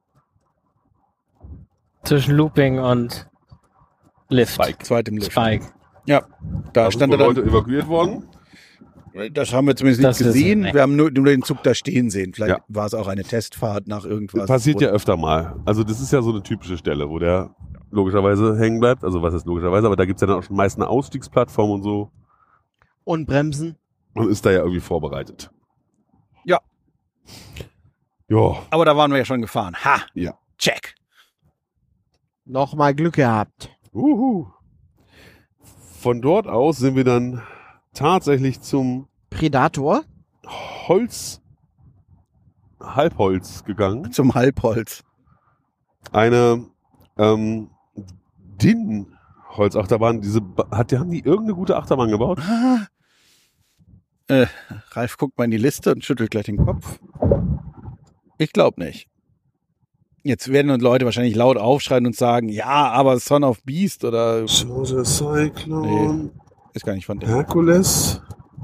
B: Zwischen Looping und Lift.
A: Spike.
C: Zweit im Lift.
B: Spike.
C: Ja, da
A: Da
C: stand
A: sind
C: er
A: wohl Leute
C: dann,
A: evakuiert worden.
C: das haben wir zumindest nicht
B: Das ist-
C: gesehen.
B: nee.
C: Wir haben nur, nur den Zug da stehen sehen. Vielleicht
A: Ja.
C: war es auch eine Testfahrt nach irgendwas.
A: Passiert ja öfter mal. Also das ist ja so eine typische Stelle, wo der logischerweise hängen bleibt. Also was ist logischerweise, aber da gibt's ja dann auch schon meist eine Ausstiegsplattform und so.
D: Und Bremsen.
A: Und ist da ja irgendwie vorbereitet.
C: Ja.
A: Ja.
C: Aber da waren wir ja schon gefahren. Ha!
A: Ja.
C: Check.
D: Nochmal Glück gehabt.
A: Uhu. Von dort aus sind wir dann tatsächlich zum
D: Predator.
A: Holz, Halbholz gegangen.
C: Zum Halbholz.
A: Eine ähm, D I N-Holzachterbahn. Diese Ba- hat, die haben die irgendeine gute Achterbahn gebaut?
C: Ah. Äh, Ralf guckt mal in die Liste und schüttelt gleich den Kopf. Ich glaube nicht. Jetzt werden uns Leute wahrscheinlich laut aufschreien und sagen, ja, aber Son of Beast oder
A: Soldier Cyclone,
C: ist gar nicht von dem.
A: Herkules.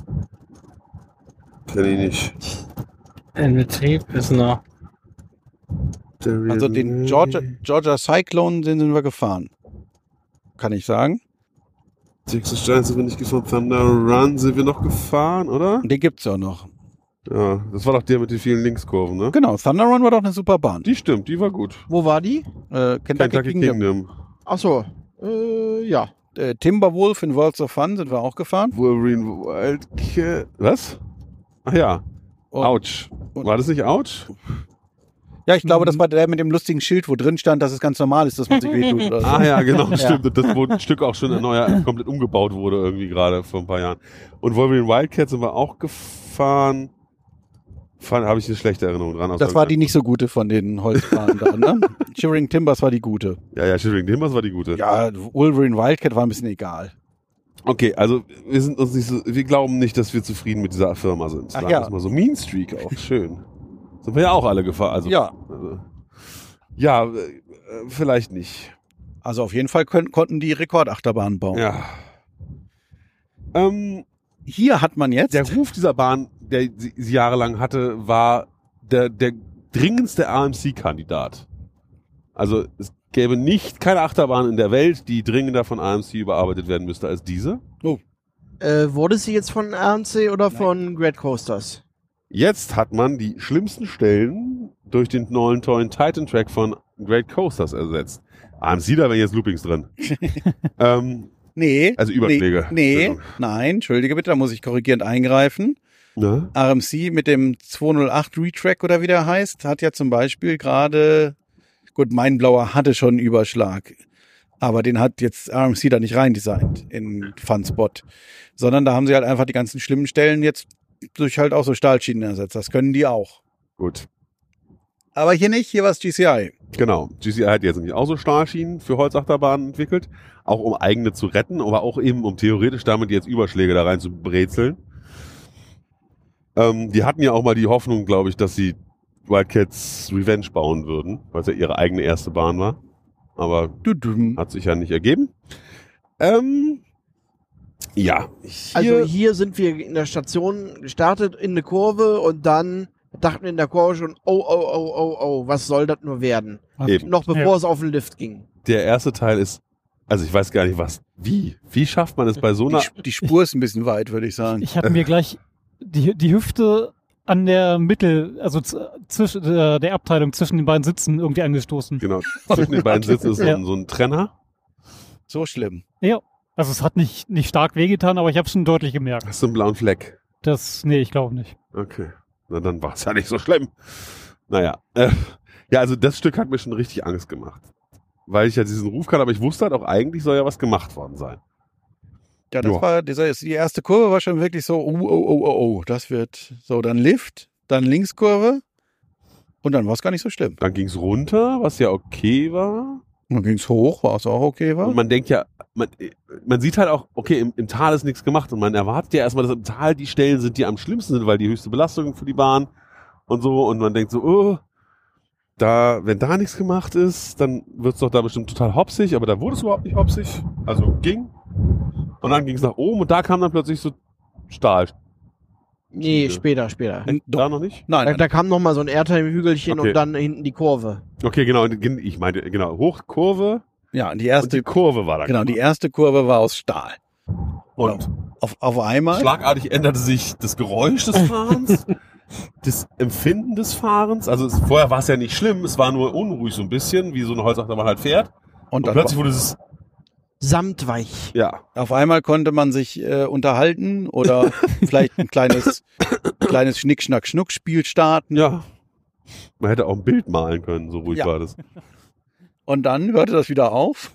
A: Kenn ich nicht.
B: In Betrieb ist noch.
A: Darien
C: Also den
A: Lake.
C: Georgia, Georgia Cyclone, den sind wir gefahren. Kann ich sagen.
A: Texas Giants sind wir nicht gefahren. Thunder Run sind wir noch gefahren, oder?
C: Und den gibt's ja auch noch.
A: Ja, das war doch der mit den vielen Linkskurven, ne?
C: Genau, Thunder Run war doch eine super Bahn.
A: Die stimmt, die war gut.
D: Wo war die?
C: Äh, Kentucky,
A: Kentucky
C: Kingdom.
A: Kingdom.
D: Ach so. Äh, ja.
C: Äh, Timberwolf in Worlds of Fun sind wir auch gefahren.
A: Wolverine Wildcat. Was? Ach ja.
C: Und-
A: Ouch. War das nicht Ouch?
C: Ja, ich glaube, das war der mit dem lustigen Schild, wo drin stand, dass es ganz normal ist, dass man sich wehtut. Oder so.
A: Ah ja, genau, stimmt. Und das wo ein Stück auch schon ein neuer, komplett umgebaut wurde irgendwie gerade vor ein paar Jahren. Und Wolverine Wildcat sind wir auch gefahren. Habe ich eine schlechte Erinnerung dran. aus
C: Das war die
A: irgendeiner-
C: nicht so gute von den Holzbahnen da, ne? Shivering Timbers war die gute.
A: Ja, ja, Shivering Timbers war die gute.
C: Ja, Wolverine Wildcat war ein bisschen egal.
A: Okay, also wir sind uns nicht so, wir glauben nicht, dass wir zufrieden mit dieser Firma sind.
C: Ach
A: Sagen
C: ja.
A: wir's mal so. Mean Streak auch, schön. Sind wir ja auch alle gefahren. Also,
C: Ja.
A: Also, ja, äh, vielleicht nicht.
C: Also auf jeden Fall können, konnten die Rekordachterbahnen bauen.
A: Ja. Ähm,
C: Hier hat man jetzt...
A: der Ruf dieser Bahn, der sie, sie jahrelang hatte, war der, der dringendste R M C-Kandidat. Also es gäbe nicht keine Achterbahn in der Welt, die dringender von R M C überarbeitet werden müsste als diese.
D: Äh, wurde sie jetzt von R M C oder von Great Coasters?
A: Jetzt hat man die schlimmsten Stellen durch den neuen tollen Titan Track von Great Coasters ersetzt. R M C, da wären jetzt Loopings drin. ähm,
C: Nee.
A: Also Überschläge.
C: Nee, nee,
A: Entschuldigung.
C: nein, entschuldige bitte, da muss ich korrigierend eingreifen.
A: ne?
C: R M C mit dem zweihundertacht Retrack oder wie der heißt, hat ja zum Beispiel gerade, gut, Mindblower hatte schon einen Überschlag, aber den hat jetzt R M C da nicht reindesignt in Funspot, sondern da haben sie halt einfach die ganzen schlimmen Stellen jetzt durch halt auch so Stahlschienen ersetzt. Das können die auch.
A: Gut.
C: Aber hier nicht, hier war es G C I.
A: Genau. G C I hat jetzt nämlich auch so Stahlschienen für Holzachterbahnen entwickelt. Auch um eigene zu retten, aber auch eben um theoretisch damit jetzt Überschläge da rein zu brezeln. Ähm, die hatten ja auch mal die Hoffnung, glaube ich, dass sie Wildcats Revenge bauen würden, weil es ja ihre eigene erste Bahn war. Aber
C: Düdüm.
A: hat sich ja nicht ergeben. Ähm, ja. Hier,
D: Also hier sind wir in der Station gestartet in eine Kurve und dann dachten wir in der Kurve schon, oh, oh, oh, oh, oh, was soll das nur werden?
A: eben.
D: Noch bevor
E: Ja.
D: es auf den Lift ging.
A: Der erste Teil ist, also ich weiß gar nicht was, wie? Wie schafft man es bei so
C: Die,
A: einer...
C: Sp- die Spur ist ein bisschen weit, würde ich sagen.
E: Ich habe mir gleich die, die Hüfte an der Mittel, also z- zwischen der, der Abteilung zwischen den beiden Sitzen irgendwie angestoßen.
A: Genau, zwischen den beiden Sitzen ist so ein, so ein Trenner.
C: So schlimm.
E: Ja. Also es hat nicht, nicht stark wehgetan, aber ich habe es schon deutlich gemerkt.
A: Hast du einen blauen Fleck?
E: Das, nee, ich glaube nicht.
A: Okay. Na, dann war es ja nicht so schlimm. Naja. Äh, ja, also das Stück hat mir schon richtig Angst gemacht. Weil ich ja diesen Ruf kann, aber ich wusste halt auch, eigentlich soll ja was gemacht worden sein.
C: Ja, das
A: Ja.
C: war, dieser, die erste Kurve war schon wirklich so, oh, oh, oh, oh, oh, das wird so, dann Lift, dann Linkskurve und dann war es gar nicht so schlimm.
A: Dann ging es runter, was ja okay war.
C: Dann ging's hoch, war es auch okay, war?
A: Und man denkt ja, man, man sieht halt auch, okay, im, im Tal ist nichts gemacht und man erwartet ja erstmal, dass im Tal die Stellen sind, die am schlimmsten sind, weil die höchste Belastung für die Bahn und so und man denkt so, oh, da, wenn da nichts gemacht ist, dann wird's doch da bestimmt total hopsig, aber da wurde es überhaupt nicht hopsig, also ging und dann ging es nach oben und da kam dann plötzlich so Stahl.
D: Nee,
A: Ja.
D: später, später.
A: Echt? Da noch nicht?
C: Nein,
D: Da,
C: nein.
D: da kam noch mal so ein Airtime-Hügelchen
A: Okay.
D: und dann hinten die Kurve.
A: Okay, genau, ich meinte, genau, Hochkurve
C: Ja, und die
A: und
C: erste,
A: die Kurve war da.
C: genau, die erste Kurve war aus Stahl.
A: Und
C: Auf, auf einmal.
A: schlagartig änderte sich das Geräusch des Fahrens, das Empfinden des Fahrens. Also es, vorher war es ja nicht schlimm, es war nur unruhig so ein bisschen, wie so eine Holzachterbahn halt fährt. Und,
C: Und dann,
A: plötzlich wurde es,
D: Samtweich.
A: ja,
C: auf einmal konnte man sich äh, unterhalten oder vielleicht ein kleines, kleines Schnick-Schnack-Schnuck-Spiel starten.
A: ja. Man hätte auch ein Bild malen können, so ruhig
C: Ja.
A: war das.
C: Und dann hörte das wieder auf.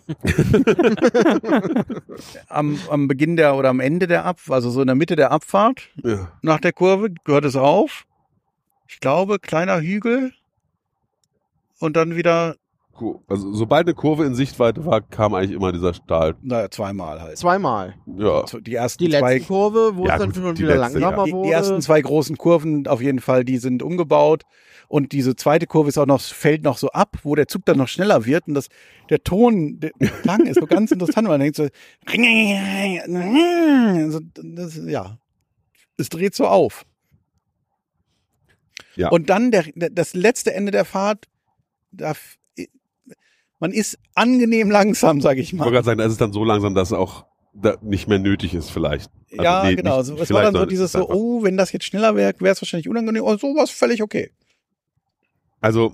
C: am, am Beginn der oder am Ende der Abfahrt, also so in der Mitte der Abfahrt
A: Ja.
C: nach der Kurve, hört es auf. Ich glaube, kleiner Hügel. Und dann wieder,
A: Cool. Also sobald eine Kurve in Sichtweite war, kam eigentlich immer dieser Stahl.
C: naja, zweimal halt.
D: Zweimal.
A: Ja.
C: Die ersten
D: Die letzte
C: zwei,
D: Kurve, wo
A: Ja,
D: es dann
A: gut,
D: schon
A: die
D: wieder
A: letzte,
D: langsamer
C: die,
D: wurde.
C: die ersten zwei großen Kurven auf jeden Fall, die sind umgebaut. Und diese zweite Kurve ist auch noch, fällt noch so ab, wo der Zug dann noch schneller wird. Und das, der Ton, der Klang ist so ganz interessant, weil man denkt so, so das, ja, es dreht so auf.
A: Ja.
C: Und dann der, der, das letzte Ende der Fahrt, da, man ist angenehm langsam, sag ich
A: Ich wollte
C: mal.
A: gerade sagen, da ist es dann so langsam, dass es auch da nicht mehr nötig ist vielleicht. Also,
C: Ja,
A: nee,
C: genau.
A: nicht-
C: So, es war
A: vielleicht,
C: dann so
A: sondern
C: dieses
A: es ist
C: so,
A: einfach-
C: oh, wenn das jetzt schneller wäre, wäre es wahrscheinlich unangenehm. Oh, so war es völlig okay.
A: Also,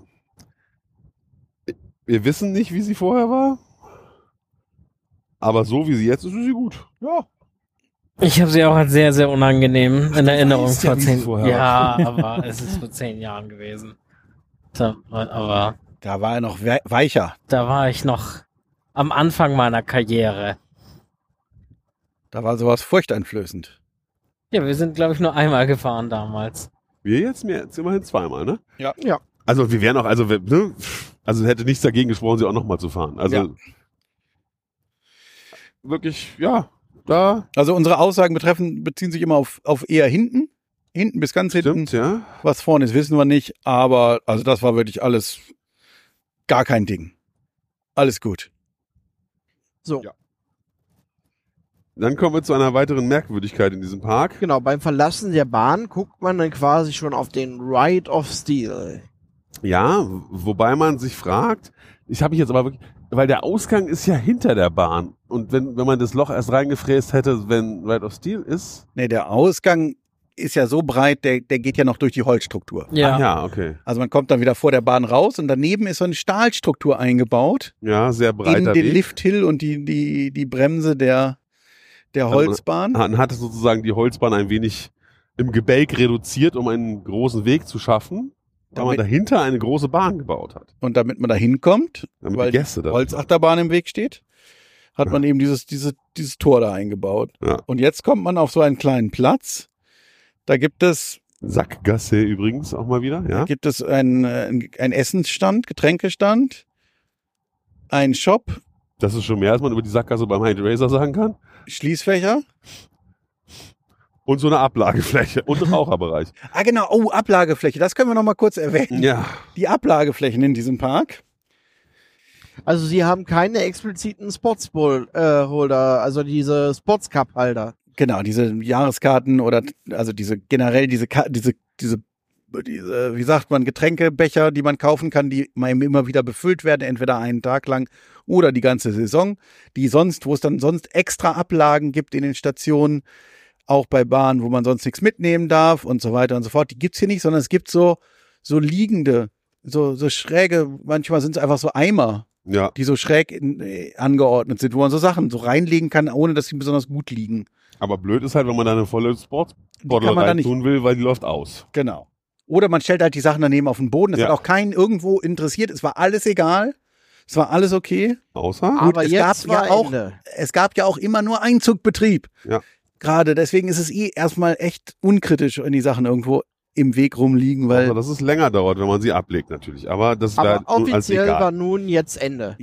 A: wir wissen nicht, wie sie vorher war. Aber so wie sie jetzt ist, ist sie gut.
C: Ja.
B: Ich habe sie auch als sehr, sehr unangenehm in Erinnerung
A: weißt ja,
B: vor
A: wie
B: zehn
A: sie vorher
B: Ja, aber es ist vor zehn Jahren gewesen. Da, aber
C: Da war er noch we weicher.
B: da war ich noch am Anfang meiner Karriere.
C: Da war sowas furchteinflößend.
B: Ja, wir sind, glaube ich, nur einmal gefahren damals.
A: Wir jetzt, mir jetzt immerhin zweimal, ne?
C: Ja.
D: Ja.
A: Also wir wären auch, also wir, ne? Also hätte nichts dagegen gesprochen, sie auch nochmal zu fahren. Also
C: Ja.
A: wirklich, ja, da
C: Also unsere Aussagen betreffen, beziehen sich immer auf, auf eher hinten. Hinten bis ganz hinten.
A: stimmt, ja.
C: Was vorne ist, wissen wir nicht. Aber also das war wirklich alles gar kein Ding. Alles gut.
D: So,
A: Ja. Dann kommen wir zu einer weiteren Merkwürdigkeit in diesem Park.
D: genau. Beim Verlassen der Bahn guckt man dann quasi schon auf den Ride of Steel.
A: Ja, wobei man sich fragt, ich habe mich jetzt aber wirklich, weil der Ausgang ist ja hinter der Bahn. Und wenn, wenn man das Loch erst reingefräst hätte, wenn Ride of Steel ist.
C: Nee, der Ausgang ist ja so breit, der, der geht ja noch durch die Holzstruktur.
B: Ja.
A: Ach ja, okay.
C: Also man kommt dann wieder vor der Bahn raus und daneben ist so eine Stahlstruktur eingebaut.
A: Ja, sehr
C: In
A: breiter
C: den
A: Weg.
C: Lifthill und die, die, die Bremse der, der Holzbahn.
A: Man hat sozusagen die Holzbahn ein wenig im Gebälk reduziert, um einen großen Weg zu schaffen, weil man
C: Damit-
A: dahinter eine große Bahn gebaut hat.
C: Und damit man da hinkommt,
A: Damit
C: weil
A: die Gäste da.
C: Holzachterbahn im Weg steht, hat
A: Ja.
C: man eben dieses, dieses, dieses Tor da eingebaut.
A: Ja.
C: Und jetzt kommt man auf so einen kleinen Platz. Da gibt es,
A: Sackgasse übrigens auch mal wieder, ja.
C: gibt es einen, äh, einen Essensstand, Getränkestand, einen Shop,
A: Das ist schon mehr, als man über die Sackgasse beim High Racer sagen kann.
C: Schließfächer.
A: Und so eine Ablagefläche und ein Raucherbereich.
C: Ah, genau. Oh, Ablagefläche. Das können wir noch mal kurz erwähnen.
A: Ja.
C: Die Ablageflächen in diesem Park.
D: Also sie haben keine expliziten Sports-Holder, also diese Sports-Cup-Halter.
C: Genau, diese Jahreskarten oder also diese generell diese Ka- diese diese diese wie sagt man Getränkebecher, die man kaufen kann, die mal immer wieder befüllt werden, entweder einen Tag lang oder die ganze Saison, die sonst wo es dann sonst extra Ablagen gibt in den Stationen, auch bei Bahnen, wo man sonst nichts mitnehmen darf und so weiter und so fort. Die gibt's hier nicht, sondern es gibt so so liegende, so so schräge, manchmal sind es einfach so Eimer,
A: Ja.
C: die so schräg in, äh, angeordnet sind, wo man so Sachen so reinlegen kann, ohne dass sie besonders gut liegen.
A: Aber blöd ist halt, wenn man da eine volle
C: Die
A: Sportsbottle
C: kann man da
A: rein
C: nicht.
A: tun will, weil die läuft aus.
C: Genau. Oder man stellt halt die Sachen daneben auf den Boden. Das
A: Ja.
C: hat auch keinen irgendwo interessiert. Es war alles egal. Es war alles okay.
A: Außer?
D: Aber
C: es
D: jetzt
C: gab ja
D: war
C: auch-
D: Ende.
C: Es gab ja auch immer nur Einzugbetrieb.
A: Ja.
C: Gerade deswegen ist es eh erstmal echt unkritisch, wenn die Sachen irgendwo im Weg rumliegen, weil
A: Also, dass es länger dauert, wenn man sie ablegt natürlich. Aber das ist
D: Aber
A: da nun als
D: offiziell
A: egal.
D: war nun jetzt Ende.
C: ja,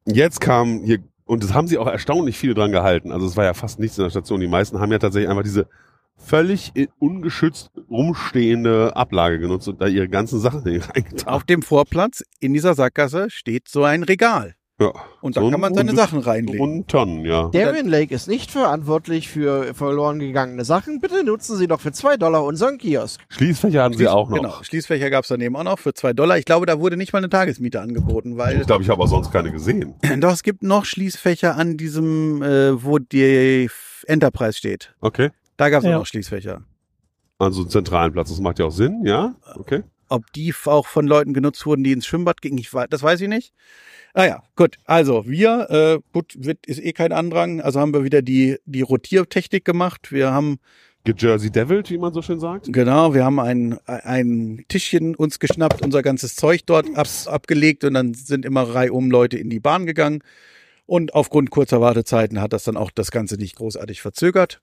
A: jetzt kam hier, und das haben sie auch erstaunlich viele dran gehalten. Also es war ja fast nichts in der Station. Die meisten haben ja tatsächlich einfach diese völlig ungeschützt rumstehende Ablage genutzt und da ihre ganzen Sachen reingetan.
C: Auf dem Vorplatz in dieser Sackgasse steht so ein Regal.
A: Ja.
C: Und da
A: So
C: kann man
A: ein
C: seine
A: Rund-
C: Sachen reinlegen.
A: Rund Tonnen, ja.
D: Darien Lake ist nicht verantwortlich für verloren gegangene Sachen. Bitte nutzen Sie doch für zwei Dollar unseren Kiosk.
A: Schließfächer hatten sie auch noch.
C: Genau, Schließfächer gab es daneben auch noch für zwei Dollar. Ich glaube, da wurde nicht mal eine Tagesmiete angeboten, weil
A: Ich glaube, ich habe auch sonst keine gesehen.
C: doch, es gibt noch Schließfächer an diesem, äh, wo die Enterprise steht.
A: Okay.
C: Da gab es
E: Ja.
C: auch noch Schließfächer.
A: Also einen zentralen Platz, das macht ja auch Sinn, ja? Okay.
C: Ob die auch von Leuten genutzt wurden, die ins Schwimmbad gingen, ich weiß, das weiß ich nicht. Ah ja, gut. Also wir, äh, gut, wird, ist eh kein Andrang. Also haben wir wieder die, die Rotiertechnik gemacht. Wir haben,
A: Jersey Devil, wie man so schön sagt.
C: genau, wir haben ein, ein Tischchen uns geschnappt, unser ganzes Zeug dort ab, abgelegt und dann sind immer reihum Leute in die Bahn gegangen. Und aufgrund kurzer Wartezeiten hat das dann auch das Ganze nicht großartig verzögert.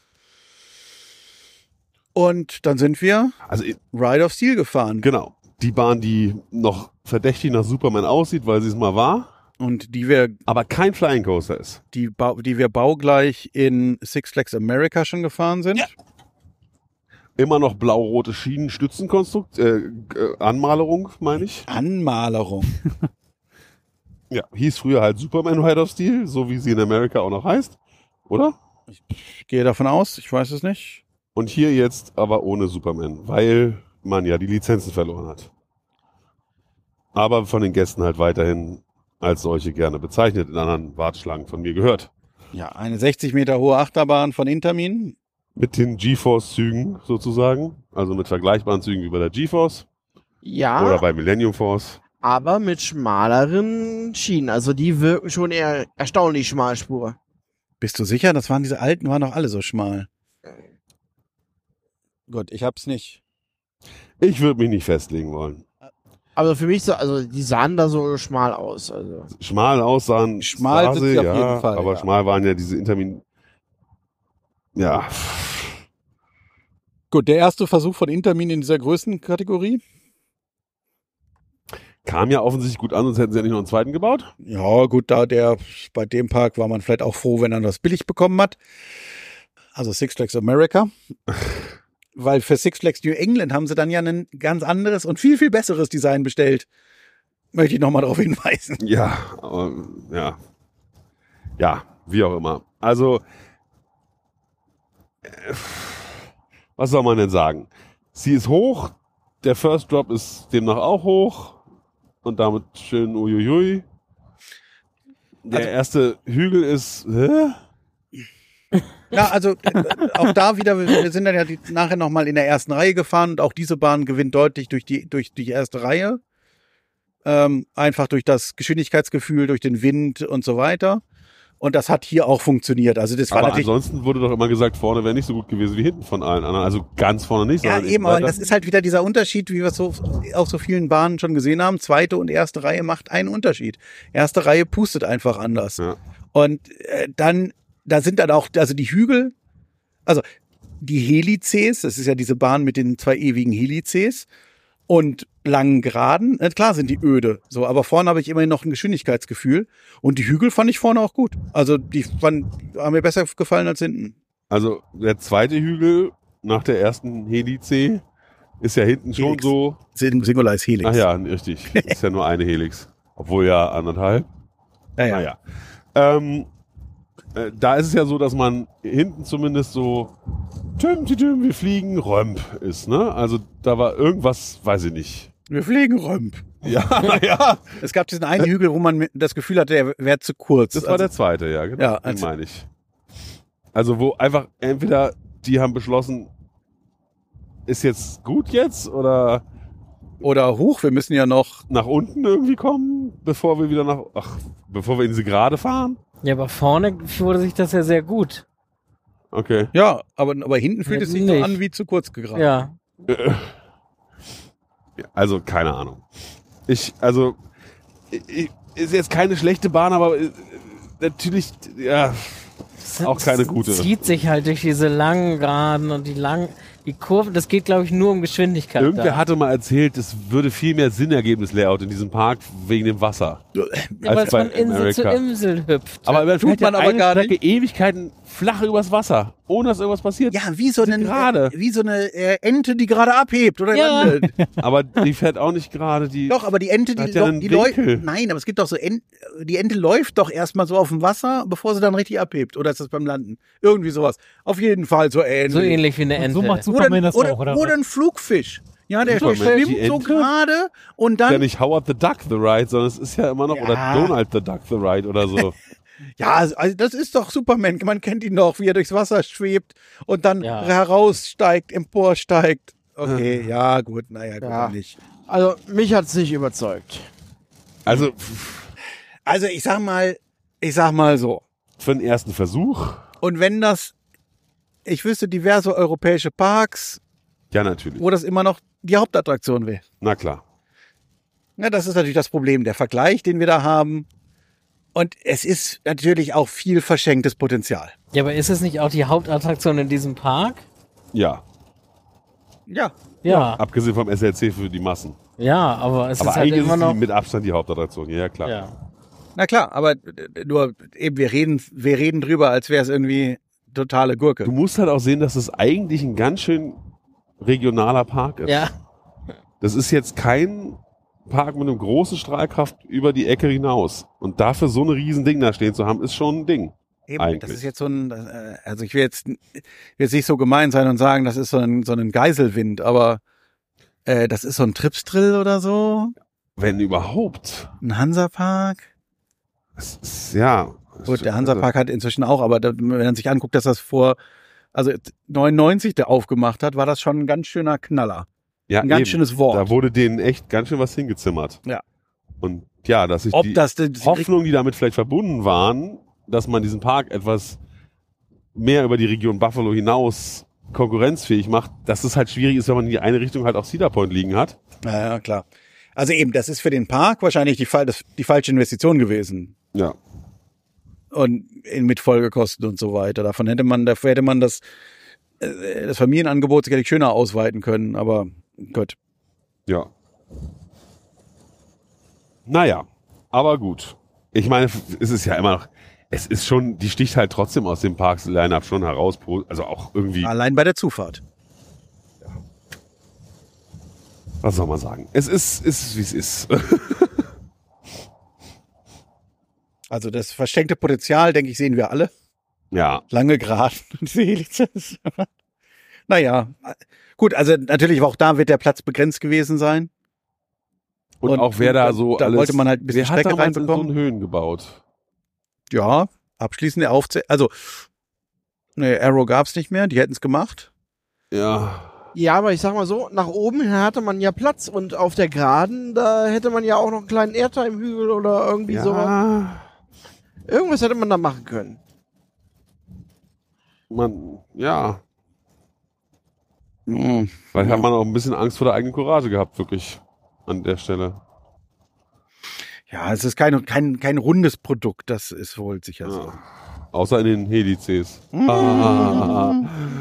C: Und dann sind wir
A: Also
C: Ride of Steel gefahren.
A: genau. Die Bahn, die noch verdächtig nach Superman aussieht, weil sie es mal war,
C: Und die wir,
A: aber kein Flying Coaster ist.
C: die, bau- die wir baugleich in Six Flags America schon gefahren sind.
A: Ja. Immer noch blau-rote Schienenstützenkonstrukt, äh, äh, Anmalerung, meine ich.
C: Anmalerung.
A: Ja, hieß früher halt Superman Ride of Steel, so wie sie in Amerika auch noch heißt, oder?
C: Ich gehe davon aus, ich weiß es nicht.
A: Und hier jetzt aber ohne Superman, weil man ja die Lizenzen verloren hat. Aber von den Gästen halt weiterhin als solche gerne bezeichnet, in anderen Warteschlangen von mir gehört.
C: Ja, eine sechzig Meter hohe Achterbahn von Intermin.
A: Mit den GeForce-Zügen sozusagen, also mit vergleichbaren Zügen wie bei der GeForce
D: Ja,
A: oder bei Millennium Force.
D: aber mit schmaleren Schienen. Also die wirken schon eher erstaunlich schmalspur.
C: Bist du sicher? Das waren diese alten, waren doch alle so schmal. Gut, ich hab's nicht.
A: Ich würde mich nicht festlegen wollen.
D: Aber für mich so, also die sahen da so schmal aus. Also
A: Schmal aussahen,
C: Schmal
A: sah
C: sind sie auf
A: ja,
C: jeden Fall,
A: aber
C: ja.
A: schmal waren ja diese Intermin... Ja,
C: Gut, der erste Versuch von Intermin in dieser Größenkategorie.
A: kam ja offensichtlich gut an, sonst hätten sie ja nicht noch einen zweiten gebaut.
C: Ja, gut, da der, bei dem Park war man vielleicht auch froh, wenn er das billig bekommen hat. Also Six Flags America. Weil für Six Flags New England haben sie dann ja ein ganz anderes und viel, viel besseres Design bestellt. Möchte ich nochmal darauf hinweisen.
A: Ja, aber, ja. Ja, wie auch immer. Also, äh, was soll man denn sagen? Sie ist hoch, der First Drop ist demnach auch hoch und damit schön uiuiui. Der
C: Also-
A: erste Hügel ist, hä?
C: Ja, also äh, auch da wieder, wir wir sind dann ja die, nachher nochmal in der ersten Reihe gefahren und auch diese Bahn gewinnt deutlich durch die, durch die erste Reihe. Ähm, einfach durch das Geschwindigkeitsgefühl, durch den Wind und so weiter. Und das hat hier auch funktioniert. Also das war
A: Aber
C: natürlich.
A: ansonsten wurde doch immer gesagt, vorne wäre nicht so gut gewesen wie hinten von allen anderen. Also ganz vorne nicht.
C: Ja,
A: sondern
C: eben, aber
A: weiter.
C: das ist halt wieder dieser Unterschied, wie wir es so auf so vielen Bahnen schon gesehen haben. Zweite und erste Reihe macht einen Unterschied. Erste Reihe pustet einfach anders.
A: Ja.
C: Und äh, dann, da sind dann auch, also die Hügel, also die Helices, das ist ja diese Bahn mit den zwei ewigen Helices und langen Geraden, äh, klar sind die öde, so, aber vorne habe ich immerhin noch ein Geschwindigkeitsgefühl und die Hügel fand ich vorne auch gut. Also die fand, haben mir besser gefallen als hinten.
A: Also der zweite Hügel nach der ersten Helice ist ja hinten schon
C: Helix.
A: so.
C: Sing- Singular ist Helix.
A: Ach ja, richtig. Ist ja nur eine Helix. Obwohl ja anderthalb.
C: ja, ja.
A: Naja. Ähm, äh, da ist es ja so, dass man hinten zumindest so tüm, tüm, tüm, wir fliegen, Römp ist, ne? Also da war irgendwas, weiß ich nicht.
C: Wir fliegen Römp.
A: Ja, ja.
C: Es gab diesen einen Hügel, wo man das Gefühl hatte, der wäre zu kurz.
A: Das war
C: Also,
A: der zweite, ja, genau.
C: Ja,
A: Den
C: also-
A: meine ich. Also wo einfach entweder die haben beschlossen, ist jetzt gut jetzt oder
C: oder hoch, wir müssen ja noch.
A: nach unten irgendwie kommen, bevor wir wieder nach, ach, bevor wir in sie gerade fahren?
B: Ja, aber vorne wurde sich das ja sehr gut.
A: Okay.
C: Ja, aber, aber hinten fühlt
B: Ja,
C: es sich so
B: nicht.
C: an wie zu kurz gegraben.
B: Ja.
A: Also, keine Ahnung. Ich, also, ich, ist jetzt keine schlechte Bahn, aber äh, natürlich, ja,
B: Das
A: Auch keine gute.
B: zieht sich halt durch diese langen Geraden und die langen, die Kurven, das geht glaube ich nur um Geschwindigkeit.
A: Irgendwer
B: da.
A: hatte mal erzählt, es würde viel mehr Sinn ergeben, das Layout in diesem Park, wegen dem Wasser.
B: Ja, weil
A: als
B: es
A: bei
B: von Insel zu
A: America.
B: Insel hüpft.
A: Aber man
C: Tut
A: fährt ja
C: man aber
A: eine
C: gar
A: Strecke Ewigkeiten flach übers Wasser, ohne dass irgendwas passiert.
C: Ja, wie so, eine,
A: gerade.
C: wie so eine äh, Ente, die gerade abhebt oder
B: Ja.
C: landet.
A: Aber die fährt auch nicht gerade, die...
C: Doch, aber die Ente, die,
A: Hat ja
C: lo-
A: einen
C: die läuft.
A: Winkel.
C: Nein, aber es gibt doch so Ent, die Ente läuft doch erstmal so auf dem Wasser, bevor sie dann richtig abhebt. Oder ist das beim Landen? Irgendwie sowas. Auf jeden Fall so ähnlich.
B: So ähnlich wie eine
E: Und
B: Ente.
E: so macht
C: Oder,
E: Superman das
C: oder,
E: auch, oder?
C: oder ein Flugfisch. Ja, der
A: Superman,
C: schwimmt
A: die
C: so
A: Ente?
C: gerade und
A: ist ja
C: dann.
A: nicht Howard the Duck the Ride, sondern es ist ja immer noch,
C: Ja.
A: oder Donald the Duck the Ride oder so.
C: Ja, also das ist doch Superman. Man kennt ihn doch, wie er durchs Wasser schwebt und dann
B: Ja.
C: heraussteigt, emporsteigt. Okay, ja, gut, naja, gut,
D: Ja.
C: dann nicht.
D: Also, mich hat's nicht überzeugt.
A: Also pff,
C: Also ich sag mal, ich sag mal so.
A: für den ersten Versuch,
C: Und wenn das, ich wüsste diverse europäische Parks,
A: ja natürlich.
C: wo das immer noch die Hauptattraktion wäre.
A: Na klar.
C: Ja, das ist natürlich das Problem, der Vergleich, den wir da haben. Und es ist natürlich auch viel verschenktes Potenzial.
B: Ja, aber ist es nicht auch die Hauptattraktion in diesem Park?
A: Ja,
C: Ja.
B: Ja,
A: abgesehen vom S L C für die Massen.
B: ja, aber es
A: Aber
B: ist halt
A: eigentlich ist
B: immer
A: es
B: noch.
A: die mit Abstand die Hauptattraktion, ja klar.
B: Ja.
C: Na klar, aber äh, nur eben, wir reden, wir reden drüber, als wäre es irgendwie totale Gurke.
A: Du musst halt auch sehen, dass es eigentlich ein ganz schön regionaler Park ist.
B: Ja.
A: Das ist jetzt kein Park mit einer großen Strahlkraft über die Ecke hinaus. Und dafür so ein riesen Ding da stehen zu haben, ist schon ein Ding.
C: Eben,
A: eigentlich.
C: das ist jetzt so ein, äh, also ich will jetzt, will jetzt nicht so gemein sein und sagen, das ist so ein, so ein Geiselwind, aber äh, das ist so ein Tripsdrill oder so,
A: Wenn überhaupt.
C: ein Hansapark.
A: Es ist, ja.
C: Gut, der Hansapark hat inzwischen auch, aber da, wenn man sich anguckt, dass das vor, also neunundneunzig der aufgemacht hat, war das schon ein ganz schöner Knaller.
A: Ja,
C: Ein ganz
A: eben.
C: schönes Wort.
A: Da wurde denen echt ganz schön was hingezimmert.
C: Ja.
A: Und ja, dass sich
C: Ob
A: die
C: das, das
A: Hoffnungen, die damit vielleicht verbunden waren, dass man diesen Park etwas mehr über die Region Buffalo hinaus konkurrenzfähig macht, dass es halt schwierig ist, wenn man in die eine Richtung halt auch Cedar Point liegen hat.
C: Ja, ja, klar. Also eben, das ist für den Park wahrscheinlich die, Fall- das, die falsche Investition gewesen.
A: Ja.
C: Und in, mit Folgekosten und so weiter. Davon hätte man, dafür hätte man das, äh, das Familienangebot sicherlich schöner ausweiten können, aber gut.
A: Ja. Naja, aber gut. Ich meine, es ist ja immer noch, es ist schon, die sticht halt trotzdem aus dem Parks-Line-Up schon heraus, also auch irgendwie,
C: Allein bei der Zufahrt.
A: was soll man sagen? Es ist, ist wie es ist.
C: Also das verschenkte Potenzial, denke ich, sehen wir alle.
A: Ja,
C: Lange Geraden und diese Helices. Naja, gut, also natürlich auch da wird der Platz begrenzt gewesen sein.
A: und,
C: Und
A: auch wer da so
C: da
A: alles,
C: wollte man halt ein bisschen
A: wer hat
C: Strecke
A: damals in so
C: reinbekommen?
A: einen Höhen gebaut?
C: Ja, abschließende Aufzählung. Also, ne, Arrow gab's nicht mehr, die hätten es gemacht.
A: Ja,
D: Ja, aber ich sag mal so, nach oben hin hatte man ja Platz und auf der Geraden, da hätte man ja auch noch einen kleinen Airtime-Hügel oder irgendwie so.
A: ja,
D: Irgendwas hätte man da machen können.
A: man, ja,
C: Mhm.
A: vielleicht
C: Ja.
A: hat man auch ein bisschen Angst vor der eigenen Courage gehabt, wirklich, an der Stelle.
C: Ja, es ist kein, kein, kein rundes Produkt, das ist wohl sicher so.
A: Ja. Außer in den Helices.
C: Mhm.
A: Ah.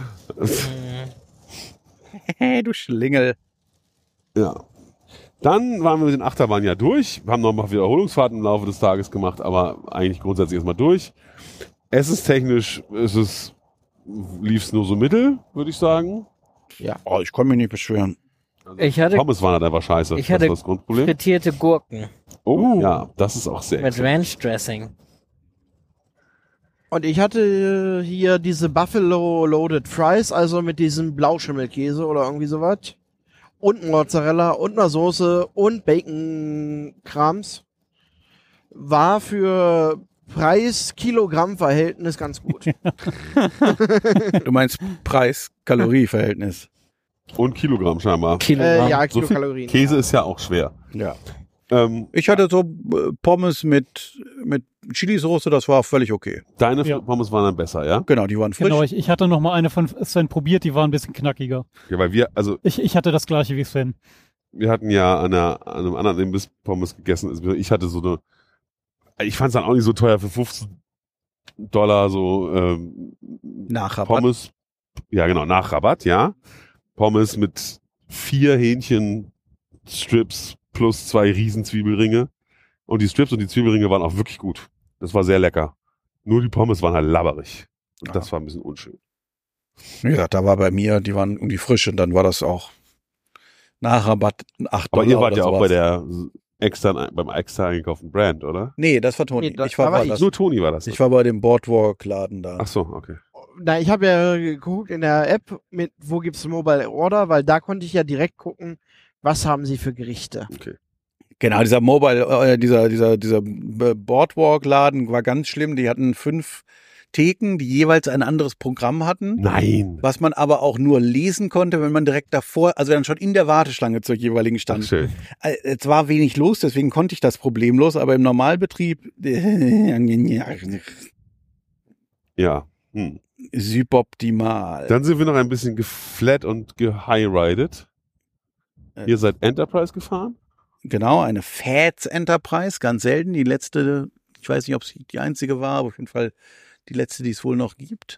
C: Hey, du Schlingel.
A: Ja. Dann waren wir mit den Achterbahnen ja durch. Wir haben noch mal Wiederholungsfahrten im Laufe des Tages gemacht, aber eigentlich grundsätzlich erstmal durch. Essenstechnisch ist es, lief es nur so mittel, würde ich sagen.
C: Oh, ich kann mich nicht beschweren.
A: Also
B: Ich hatte-
A: Pommes waren halt einfach scheiße.
B: Ich
A: das
B: hatte
A: war das Grundproblem.
B: Frittierte Gurken
A: Oh, ja, das ist auch sehr
B: mit
A: exzellent.
B: Ranch Dressing.
D: Und ich hatte hier diese Buffalo Loaded Fries, also mit diesem Blauschimmelkäse oder irgendwie sowas. Und Mozzarella und einer Soße und Bacon-Krams. War für Preis-Kilogramm-Verhältnis ganz gut.
C: Du meinst Preis-Kalorie-Verhältnis.
A: Und Kilogramm scheinbar.
B: Kilogramm.
D: äh, ja,
A: So viel
D: Kilokalorien.
A: Käse ist ja auch schwer.
C: Ja.
A: Ähm,
C: Ich hatte so äh, Pommes mit, mit Chili-Soße, das war völlig okay.
A: deine
E: Ja.
A: Pommes waren dann besser, ja?
C: Genau, die waren frisch.
E: Genau, ich, ich hatte noch mal eine von Sven probiert, die war ein bisschen knackiger.
A: Ja, weil wir, also
E: Ich, ich hatte das gleiche wie Sven.
A: wir hatten ja an, einer, an einem anderen Imbiss Pommes gegessen. Also ich hatte so eine, ich fand es dann auch nicht so teuer für fünfzehn Dollar so ähm,
C: Nachrabatt.
A: Pommes. Ja, genau, nach Rabatt, ja. Pommes mit vier Hähnchenstrips plus zwei Riesenzwiebelringe. Und die Strips und die Zwiebelringe waren auch wirklich gut. Das war sehr lecker. Nur die Pommes waren halt labberig. Und das war ein bisschen unschön.
C: Wie gesagt, da war bei mir, die waren um die frisch und dann war das auch Nachrabatt acht
A: Aber
C: Dollar
A: ihr wart
C: oder
A: ja auch
C: sowas.
A: bei der extern, beim extra eingekauften Brand, oder?
C: Nee, das war Toni.
D: Nee, da-
C: ich war,
D: da war
C: war
D: ich.
C: das.
A: Nur Toni war das.
C: Ich war bei dem Boardwalk-Laden da.
A: Ach so, okay.
D: Na, ich habe ja geguckt in der App, mit wo gibt's Mobile Order, weil da konnte ich ja direkt gucken, was haben sie für Gerichte.
A: okay.
C: Genau, dieser Mobile, äh, dieser, dieser, dieser Boardwalk-Laden war ganz schlimm. Die hatten fünf Theken, die jeweils ein anderes Programm hatten.
A: Nein.
C: Was man aber auch nur lesen konnte, wenn man direkt davor, also wenn man schon in der Warteschlange zur jeweiligen
A: Ach,
C: stand.
A: schön.
C: Äh, Es war wenig los, deswegen konnte ich das problemlos, aber im Normalbetrieb
A: Ja. Hm.
C: suboptimal.
A: Dann sind wir noch ein bisschen geflat und gehighrided.
C: Äh.
A: Ihr seid Enterprise gefahren?
C: Genau, eine Fats Enterprise, ganz selten. Die letzte, ich weiß nicht, ob sie die einzige war, aber auf jeden Fall die letzte, die es wohl noch gibt.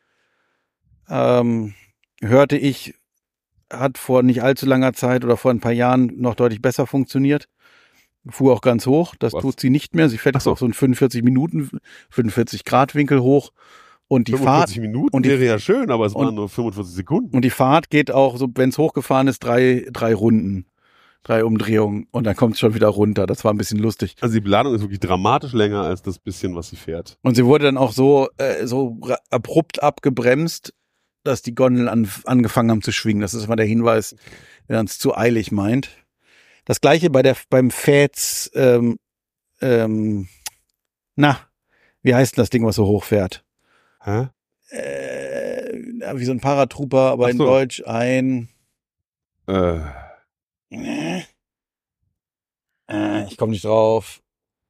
C: Ähm, hörte ich, hat vor nicht allzu langer Zeit oder vor ein paar Jahren noch deutlich besser funktioniert. Fuhr auch ganz hoch, das
A: Was?
C: tut sie nicht mehr. Sie fährt
A: Ach
C: jetzt
A: so.
C: auf so einen fünfundvierzig Minuten, fünfundvierzig Grad Winkel hoch. Und die Fahrt,
A: fünfundvierzig Minuten
C: und die-
A: wäre ja schön, aber es
C: und-
A: waren nur fünfundvierzig Sekunden.
C: und die Fahrt geht auch, so wenn es hochgefahren ist, drei, drei Runden, drei Umdrehungen und dann kommt es schon wieder runter. Das war ein bisschen lustig.
A: Also die Beladung ist wirklich dramatisch länger als das bisschen, was sie fährt.
C: Und sie wurde dann auch so, äh, so ra- abrupt abgebremst, dass die Gondeln an, angefangen haben zu schwingen. Das ist immer der Hinweis, wenn man es zu eilig meint. Das gleiche bei der, beim Fats, ähm, ähm, na, wie heißt denn das Ding, was so hoch fährt?
A: Hä?
C: Äh, wie so ein Paratrooper, aber
A: Ach
C: in
A: so.
C: Deutsch ein,
A: Äh,
C: äh, äh, ich komme nicht drauf.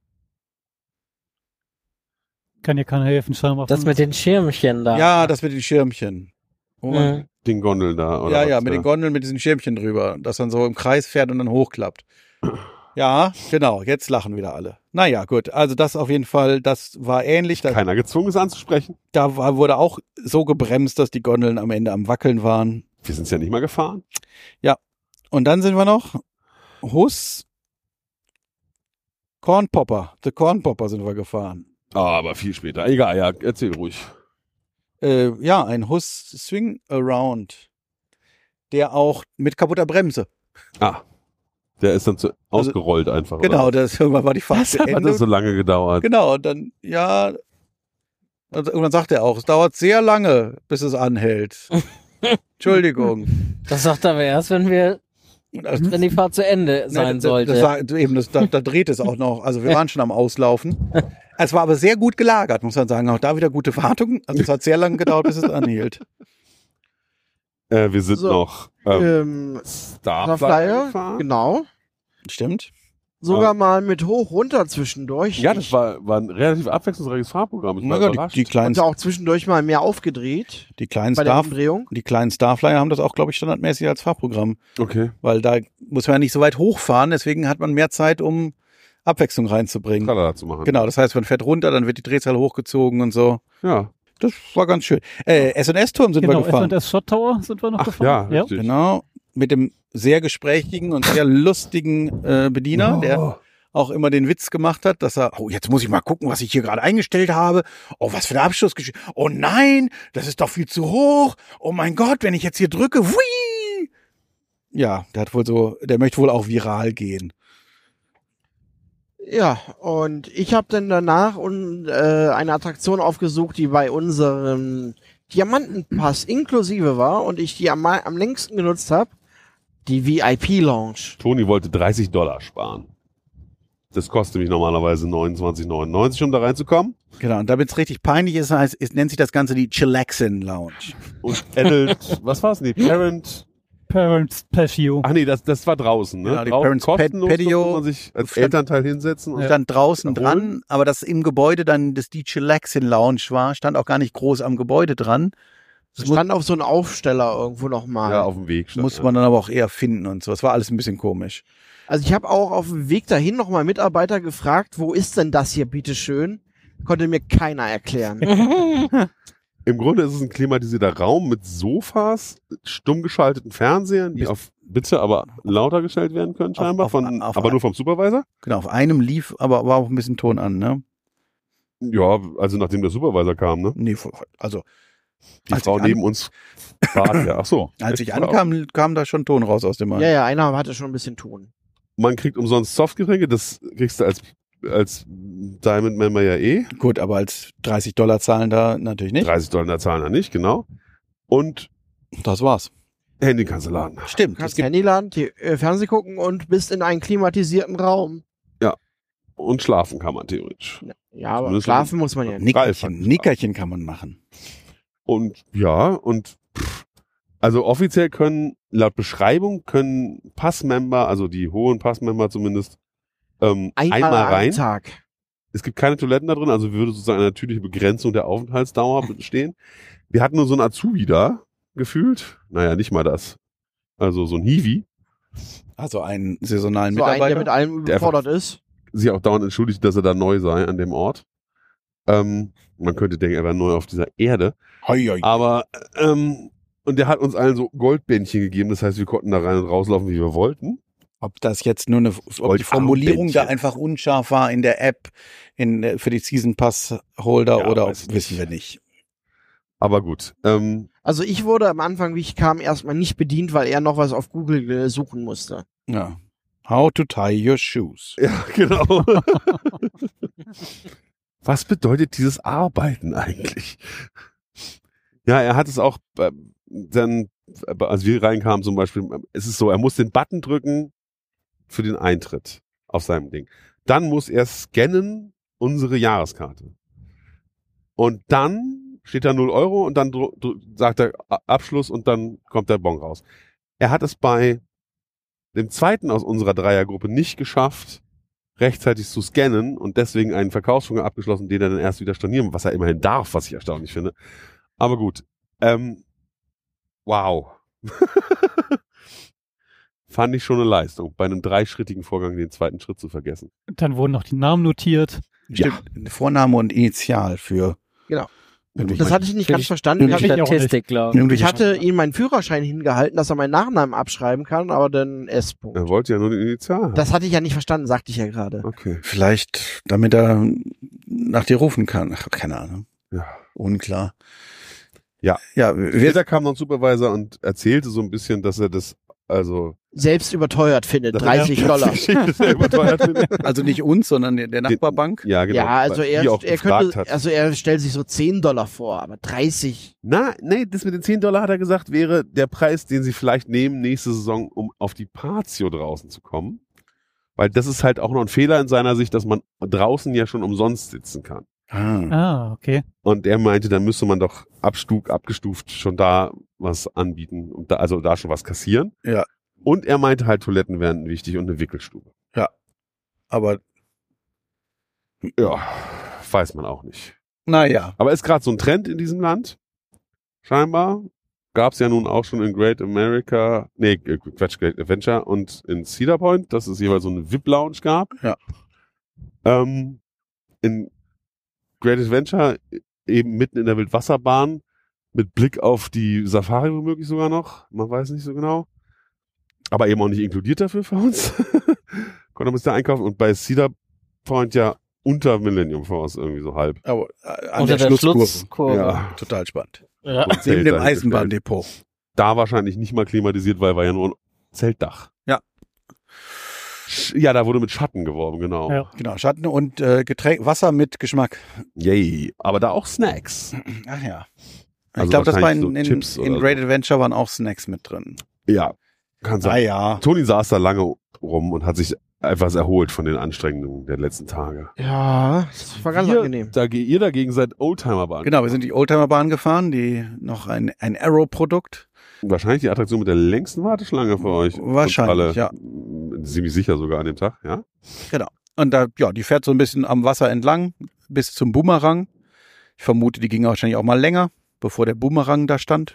E: Kann dir keiner helfen, scheinbar.
B: Das mit den Schirmchen da.
C: Ja, das mit den Schirmchen. Wo man-
B: Mhm.
A: den Gondeln da, oder
C: ja,
A: was?
C: ja, mit den Gondeln mit diesen Schirmchen drüber, das dann so im Kreis fährt und dann hochklappt. Ja, genau, jetzt lachen wieder alle. Naja, gut, also das auf jeden Fall, das war ähnlich. Da,
A: Keiner gezwungen, es anzusprechen.
C: da war, wurde auch so gebremst, dass die Gondeln am Ende am Wackeln waren.
A: Wir sind es ja nicht mal gefahren.
C: Und dann sind wir noch Hus, Cornpopper, The Cornpopper sind wir gefahren.
A: Ah, aber viel später. Egal, ja, erzähl ruhig.
C: Äh, ja, ein Hus Swing Around, der auch mit kaputter Bremse.
A: Ah, der ist dann zu,
C: Also-
A: ausgerollt einfach.
C: Genau,
A: oder?
C: das irgendwann war die Fahrt
A: Was
C: zu
A: hat
C: Ende.
A: das so lange gedauert?
C: Genau, und dann, ja, und irgendwann sagt er auch, es dauert sehr lange, bis es anhält. Entschuldigung.
B: Das sagt er aber erst, wenn wir,
C: Und das-
B: wenn die Fahrt zu Ende sein
C: Nein, das-
B: sollte.
C: Das war, eben, das, da, da dreht es auch noch. Also wir waren schon am Auslaufen. Es war aber sehr gut gelagert, muss man sagen. Auch da wieder gute Wartung. Also es hat sehr lange gedauert, bis es anhielt.
A: Äh, wir sind
D: So,
A: noch ähm,
D: Ähm,
A: Starflyer
D: Starflyer,
A: gefahren.
D: genau.
C: Stimmt?
D: Sogar mal mit hoch runter zwischendurch.
A: Ja, das
D: Ich-
A: war, war ein relativ abwechslungsreiches Fahrprogramm. Ich war
C: Na ja, die,
A: überrascht.
C: die, kleinen,
D: Und auch zwischendurch mal mehr aufgedreht
C: die, kleinen
D: bei der
C: Starf,
D: Umdrehung.
C: die kleinen Starflyer haben das auch, glaube ich, standardmäßig als Fahrprogramm.
A: Okay,
C: Weil da muss man ja nicht so weit hochfahren. Deswegen hat man mehr Zeit, um Abwechslung reinzubringen.
A: Tralala zu machen.
C: Genau, das heißt, man fährt runter, dann wird die Drehzahl hochgezogen und so.
A: Ja,
C: Das war ganz schön. Äh, S und S-Turm sind
E: Genau,
C: wir
E: S
C: gefahren.
E: und S Shot Tower sind wir noch
A: ach
E: gefahren.
A: ja, richtig.
C: Genau, mit dem sehr gesprächigen und sehr lustigen äh, Bediener,
A: Oh.
C: der auch immer den Witz gemacht hat, dass er, oh, jetzt muss ich mal gucken, was ich hier gerade eingestellt habe. Oh, was für eine Abschlussgeschichte. Oh nein, das ist doch viel zu hoch. Oh mein Gott, wenn ich jetzt hier drücke, wui! Ja, der hat wohl so, der möchte wohl auch viral gehen.
D: Ja, und ich habe dann danach und, äh, eine Attraktion aufgesucht, die bei unserem Diamantenpass inklusive war und ich die am, am längsten genutzt habe. Die V I P Lounge.
A: Toni wollte dreißig Dollar sparen. Das kostet mich normalerweise neunundzwanzig neunundneunzig, um da reinzukommen.
C: Genau, und damit es richtig peinlich ist, heißt, es nennt sich das Ganze die Chillaxin Lounge.
A: Und Adult, was war's? Nee, Parent.
E: Parents Patio.
A: Ach nee, das, das war draußen, ne?
C: Genau, die
A: Draußen
C: Parents Pad-
A: kostenlos,
C: Patio.
A: konnte man sich als
C: Stand-
A: Elternteil hinsetzen. Und
C: Stand draußen
A: Erholen.
C: dran, aber das im Gebäude dann das die Chillaxin Lounge war, stand auch gar nicht groß am Gebäude dran. Das muss,
D: Stand auf so einem Aufsteller irgendwo nochmal.
A: ja, auf dem Weg stand,
C: muss man dann aber auch eher finden und so. Es war alles ein bisschen komisch.
D: Also ich habe auch auf dem Weg dahin nochmal Mitarbeiter gefragt, wo ist denn das hier bitteschön? konnte mir keiner erklären.
A: Im Grunde ist es ein klimatisierter Raum mit Sofas, stumm geschalteten Fernsehern, die auf bitte aber lauter gestellt werden können scheinbar,
C: Auf- auf-
A: von,
C: auf-
A: aber nur vom Supervisor.
C: Genau, auf einem lief, aber war auch ein bisschen Ton an, ne?
A: Ja, also nachdem der Supervisor kam, ne?
C: Nee, also
A: Die
C: Als
A: Frau
C: ich an-
A: neben uns bat ja. Ach so.
C: als ich
A: Echt?
C: ankam, kam da schon Ton raus aus dem Mann.
D: Ja, ja, einer hatte schon ein bisschen Ton.
A: Man kriegt umsonst Softgetränke, das kriegst du als, als Diamond Member ja eh.
C: Gut, aber als dreißig Dollar zahlen da natürlich nicht.
A: dreißig Dollar zahlen da nicht, genau. Und
C: Das war's.
A: Handy kannst du laden.
C: Stimmt.
D: Du
C: Es
D: kannst
C: gibt,
D: Handy laden, die, äh, Fernseh gucken und bist in einem klimatisierten Raum.
A: Und schlafen kann man theoretisch.
D: Ja, aber
A: Zumindest
D: schlafen muss man ja nicht.
C: Nickerchen,
A: Ralf hat-
C: Nickerchen kann man machen.
A: Und ja, und pff, also offiziell können, laut Beschreibung können Passmember, also die hohen Passmember zumindest, ähm,
D: Einmal,
A: einmal
D: am
A: rein.
D: Tag.
A: Es gibt keine Toiletten da drin, also würde sozusagen eine natürliche Begrenzung der Aufenthaltsdauer bestehen. Wir hatten nur so einen Azubi da, gefühlt. Naja, nicht mal das. Also so ein Hiwi,
C: Also einen saisonalen
D: So einen,
C: Mitarbeiter.
D: der mit allem
A: Der
D: überfordert ist.
A: sich auch dauernd entschuldigt, dass er da neu sei an dem Ort. Ähm, man könnte denken, er wäre neu auf dieser Erde.
C: hoi, hoi.
A: Aber, ähm, und der hat uns allen so Goldbändchen gegeben, das heißt, wir konnten da rein und rauslaufen, wie wir wollten.
C: Ob das jetzt nur eine, ob die Formulierung da einfach unscharf war in der App in, der- für die Season Pass Holder
A: Ja,
C: oder
A: weiß ich
C: wissen
A: nicht.
C: wir nicht.
A: Aber gut. Ähm,
D: Also ich wurde am Anfang, wie ich kam, erstmal nicht bedient, weil er noch was auf Google äh, suchen musste.
C: Ja. How to tie your shoes.
A: ja, genau. Was bedeutet dieses Arbeiten eigentlich? Ja, er hat es auch äh, dann, äh, als wir reinkamen zum Beispiel, äh, es ist so, er muss den Button drücken für den Eintritt auf seinem Ding. Dann muss er scannen unsere Jahreskarte. Und dann steht da null Euro und dann dr- dr- sagt er A- Abschluss und dann kommt der Bon raus. Er hat es bei dem zweiten aus unserer Dreiergruppe nicht geschafft, rechtzeitig zu scannen und deswegen einen Verkaufsschwung abgeschlossen, den er dann erst wieder stornieren, was er immerhin darf, was ich erstaunlich finde. Aber gut. Ähm, wow. Fand ich schon eine Leistung, bei einem dreischrittigen Vorgang den zweiten Schritt zu vergessen.
E: Dann wurden noch die Namen notiert.
C: Stimmt. Vorname und Initial für.
D: Genau.
C: irgendwelche-
D: Das hatte ich nicht
B: Für
D: ganz
B: die-
D: verstanden. Ich,
E: für die
D: hab,
E: auch
B: Statistik, glaube ich.
C: irgendwelche-
D: ich hatte ihm meinen Führerschein hingehalten, dass er meinen Nachnamen abschreiben kann, aber dann S-Punkt.
A: Er wollte ja nur den Initial haben.
D: Das hatte ich ja nicht verstanden, sagte ich ja gerade.
A: Okay.
C: Vielleicht, damit er nach dir rufen kann. Ach, keine Ahnung.
A: Ja.
C: Unklar.
A: Ja.
C: Ja, wir,
A: Später kam noch ein Supervisor und erzählte so ein bisschen, dass er das, also
D: Selbst überteuert findet,
A: dass
D: dreißig
A: er
D: Dollar.
A: die Geschichte sehr überteuert findet.
C: also nicht uns, sondern der, der Nachbarbank.
A: Ja, genau.
D: Ja, also
A: weil
D: er,
A: die auch
D: er
A: gefragt
D: könnte,
A: hat.
D: also er stellt sich so zehn Dollar vor, aber dreißig.
A: Na, nee, das mit den zehn Dollar hat er gesagt, wäre der Preis, den sie vielleicht nehmen nächste Saison, um auf die Patio draußen zu kommen. Weil das ist halt auch noch ein Fehler in seiner Sicht, dass man draußen ja schon umsonst sitzen kann.
C: Ah.
E: Ah, okay.
A: Und er meinte, dann müsste man doch abstug, abgestuft schon da was anbieten und da, also da schon was kassieren.
C: Ja.
A: Und er meinte halt, Toiletten wären wichtig und eine Wickelstube.
C: Aber
A: Ja, weiß man auch nicht.
C: naja.
A: Aber ist gerade so ein Trend in diesem Land. Scheinbar. Gab es ja nun auch schon in Great America, nee, äh, Quatsch, Great Adventure und in Cedar Point, dass es jeweils so eine V I P-Lounge gab.
C: Ja.
A: Ähm, in Great Adventure eben mitten in der Wildwasserbahn mit Blick auf die Safari womöglich sogar noch. Man weiß nicht so genau. Aber eben auch nicht inkludiert dafür für uns. Konnte man es da einkaufen und bei Cedar Point ja unter Millennium Force irgendwie so halb.
C: Aber äh, an
B: Unter
C: der,
B: der
C: Schlusskurve.
B: Schlusskurve.
A: Ja.
C: Total spannend.
B: Ja.
A: Und
C: Neben
A: Zelt
C: dem
A: dahingestellt.
C: Eisenbahndepot.
A: Da wahrscheinlich nicht mal klimatisiert, weil war ja nur ein Zeltdach.
C: Ja.
A: Sch- Ja, da wurde mit Schatten geworben, genau.
E: Ja.
C: Genau, Schatten und äh, Getränk, Wasser mit Geschmack.
A: Yay. Aber da auch Snacks.
C: Ach ja. Ich
A: Also
C: glaube, das war in,
A: wahrscheinlich
C: in,
A: so Chips
C: in
A: oder
C: Great
A: so.
C: Adventure waren auch Snacks mit drin.
A: Ja, kann
C: Ah
A: sein.
C: ja.
A: Toni saß da lange rum und hat sich etwas erholt von den Anstrengungen der letzten Tage.
D: Ja, das war ganz
A: ihr,
D: angenehm.
A: Da, ihr dagegen seid Oldtimerbahn.
C: Genau, wir sind die Oldtimerbahn gefahren, die noch ein, ein Arrow-Produkt.
A: Wahrscheinlich die Attraktion mit der längsten Warteschlange für euch.
C: Wahrscheinlich,
A: Und alle,
C: ja.
A: m, Ziemlich sicher sogar an dem Tag, ja?
C: Und da, ja, die fährt so ein bisschen am Wasser entlang bis zum Boomerang. Ich vermute, die ging wahrscheinlich auch mal länger, bevor der Boomerang da stand.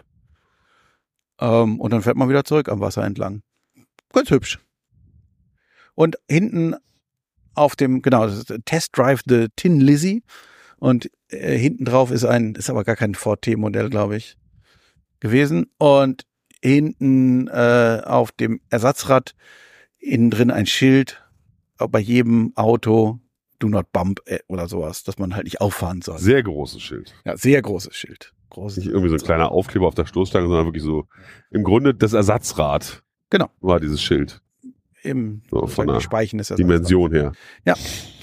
C: Ähm, und dann fährt man wieder zurück am Wasser entlang. Ganz hübsch. Und hinten auf dem, genau, das ist Test Drive the Tin Lizzy. Und äh, hinten drauf ist ein, ist aber gar kein Ford T-Modell, glaube ich, gewesen. Und hinten äh, auf dem Ersatzrad innen drin ein Schild, auch bei jedem Auto, do not bump äh, oder sowas, dass man halt nicht auffahren soll.
A: Sehr großes Schild.
C: Ja, sehr großes Schild. Großes
A: Nicht irgendwie so ein kleiner Aufkleber auf der Stoßstange, sondern wirklich so im Grunde das Ersatzrad.
C: Genau.
A: War dieses Schild.
C: Im
A: So, von der
C: Speichen ist das
A: Dimension her.
C: Ja.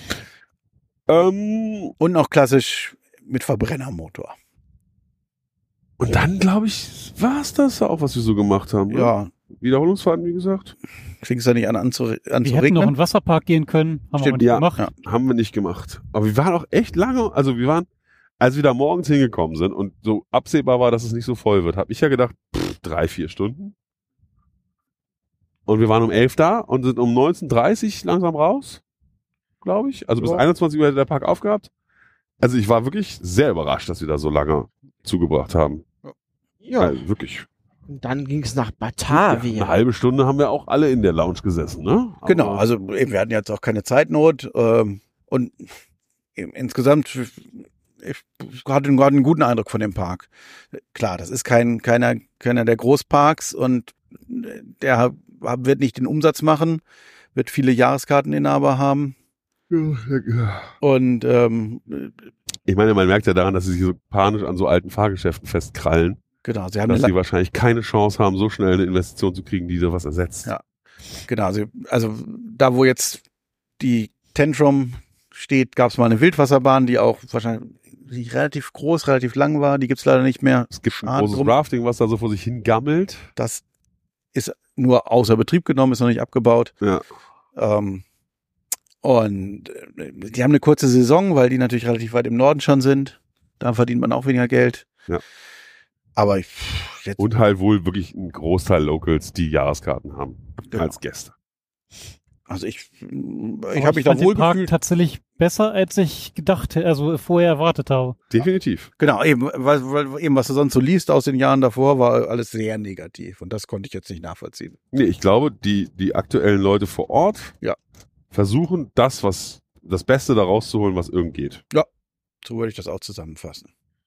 A: Ähm,
C: Und noch klassisch mit Verbrennermotor.
A: und dann, glaube ich, war es das auch, was wir so gemacht haben. Ne?
C: Ja,
A: Wiederholungsfahrten, wie gesagt.
C: fing es da nicht an, an zu, an
E: Wir
C: zu
E: hätten noch in
C: regnen.
E: den Wasserpark gehen können, haben
C: Stimmt,
E: wir aber nicht
A: ja,
E: gemacht.
C: ja.
A: Haben wir nicht gemacht. Aber wir waren auch echt lange, also wir waren, als wir da morgens hingekommen sind und so absehbar war, dass es nicht so voll wird, habe ich ja gedacht, pff, drei, vier Stunden. Und wir waren um elf da und sind um neunzehn Uhr dreißig langsam raus, glaube ich. Also bis
D: Ja.
A: einundzwanzig Uhr hätte der Park aufgehabt. Also ich war wirklich sehr überrascht, dass wir da so lange zugebracht haben.
D: Ja,
A: Also wirklich.
D: und dann ging es nach
A: Eine
D: Batavia.
A: halbe Stunde haben wir auch alle in der Lounge gesessen, ne? Aber
C: Genau, also eben, wir hatten jetzt auch keine Zeitnot ähm, und eben insgesamt ich hatte einen, einen guten Eindruck von dem Park. Klar, das ist kein keiner keiner der Großparks und der wird nicht den Umsatz machen, wird viele Jahreskarteninhaber haben und ähm,
A: Ich meine, man merkt ja daran, dass sie sich so panisch an so alten Fahrgeschäften festkrallen,
C: genau, sie haben
A: dass
C: eine,
A: sie wahrscheinlich keine Chance haben, so schnell eine Investition zu kriegen, die sowas ersetzt.
C: Ja. genau, also, also da wo jetzt die Tantrum steht, gab es mal eine Wildwasserbahn, die auch wahrscheinlich die relativ groß, relativ lang war, die gibt's leider nicht mehr.
A: Es gibt ein
C: Schade
A: großes
C: drum.
A: Rafting, was da so vor sich hingammelt.
C: Das ist nur außer Betrieb genommen, ist noch nicht abgebaut.
A: Ja.
C: Ähm, und äh, die haben eine kurze Saison, weil die natürlich relativ weit im Norden schon sind. Da verdient man auch weniger Geld.
A: Ja.
C: Aber ich, jetzt,
A: Und halt wohl wirklich ein Großteil Locals, die Jahreskarten haben
C: Genau.
A: als Gäste.
C: also ich, ich
E: Aber
C: habe mich da
E: fand
C: wohl
E: den Park
C: gefühlt.
E: tatsächlich besser, als ich gedacht, also vorher erwartet habe.
A: Definitiv.
C: Genau, eben, weil, weil eben was du sonst so liest aus den Jahren davor, war alles sehr negativ. Und das konnte ich jetzt nicht nachvollziehen.
A: Nee, ich glaube, die, die aktuellen Leute vor Ort
C: Ja.
A: versuchen das, was das Beste da rauszuholen, was irgend geht.
C: So würde ich das auch zusammenfassen.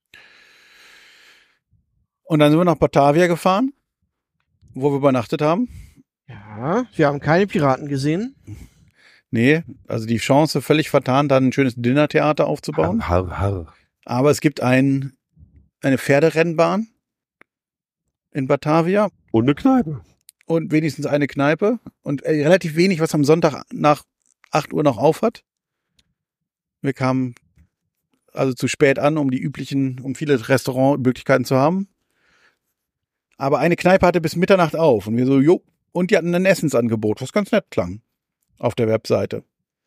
C: Und dann sind wir nach Batavia gefahren, wo wir übernachtet haben.
D: Ja, wir haben keine Piraten gesehen.
C: Nee, also die Chance völlig vertan, dann ein schönes Dinnertheater aufzubauen.
A: Har, har, har.
C: Aber es gibt ein, eine Pferderennbahn in Batavia
A: Und eine Kneipe.
C: und wenigstens eine Kneipe und äh, relativ wenig, was am Sonntag nach acht Uhr noch auf hat. Wir kamen also zu spät an, um die üblichen, um viele Restaurantmöglichkeiten zu haben. Aber eine Kneipe hatte bis Mitternacht auf und wir so, jo, und die hatten ein Essensangebot, was ganz nett klang auf der Webseite.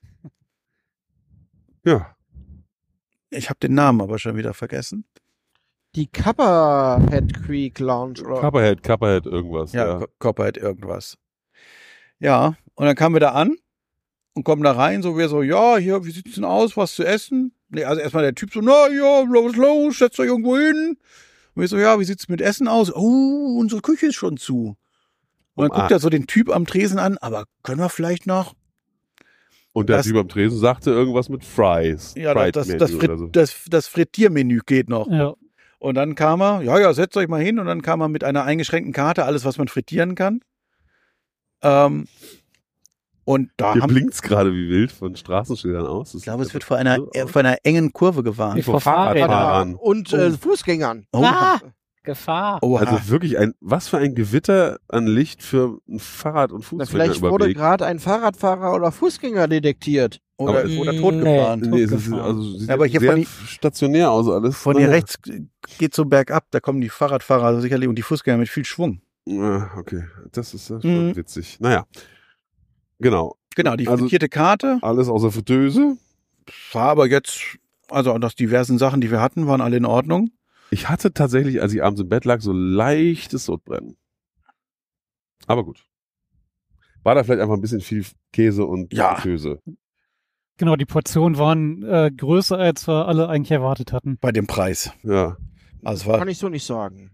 A: Ja.
C: Ich habe den Namen aber schon wieder vergessen.
D: Die Copperhead Creek Lounge. Oder?
A: Copperhead, Copperhead, irgendwas.
C: Ja,
A: Ja.
C: Copperhead irgendwas. Ja, und dann kamen wir da an und kommen da rein, so wir so, ja, hier, wie sieht's denn aus, was zu essen? Nee, also erstmal der Typ so, na ja, was ist los, setzt euch irgendwo hin. Und wir so, ja, wie sieht's mit Essen aus? Oh, unsere Küche ist schon zu. Und dann
A: Um
C: guckt er so den Typ am Tresen an, aber können wir vielleicht noch?
A: Und der
C: Das-
A: Typ am Tresen sagte irgendwas mit Fries.
C: Ja,
A: Fried
C: das,
A: Menu
C: das,
A: oder
C: Frit,
A: so.
C: das, das Frittiermenü geht noch.
E: Ja.
C: Und dann kam er, ja, ja, setzt euch mal hin. Und dann kam er mit einer eingeschränkten Karte, alles, was man frittieren kann. Ähm, und da
A: Hier
C: haben
A: blinkt's gerade wie wild von Straßenschildern aus.
C: ich glaube, es wird vor einer, äh, vor einer engen Kurve gewarnt.
B: Wie
A: vor
B: vor Fahrrädern.
A: Fahrradfahrern.
D: Und äh, Fußgängern.
C: Oh,
B: Ah, Gefahr.
C: oha.
A: Also wirklich ein, was für ein Gewitter an Licht für ein Fahrrad- und
D: Na, vielleicht wurde
A: Fußgängerüberweg.
D: gerade ein Fahrradfahrer oder Fußgänger detektiert.
C: oder,
A: aber-
C: oder
B: Nee.
C: totgefahren.
A: Nee, es ist,
B: Gefahren.
A: also sieht
C: Ja, aber hier
A: sehr
C: von die-
A: stationär aus alles.
C: Von hier
A: Naja.
C: rechts geht so bergab, da kommen die Fahrradfahrer sicherlich und die Fußgänger mit viel Schwung.
A: Ah, okay, das ist ja schon
C: Mhm.
A: witzig. Naja, genau.
C: Genau, die
A: Also-
C: frittierte Karte
A: Alles außer Fritteuse.
C: war aber jetzt, also aus diversen Sachen, die wir hatten, waren alle in Ordnung.
A: Ich hatte tatsächlich, als ich abends im Bett lag, so leichtes Sodbrennen. Aber gut. War da vielleicht einfach ein bisschen viel Käse und
C: Ja.
A: Fritteuse.
E: Genau, die Portionen waren äh, größer, als wir alle eigentlich erwartet hatten.
C: Bei dem Preis.
A: Ja.
C: Also es war,
D: Kann ich so nicht sagen.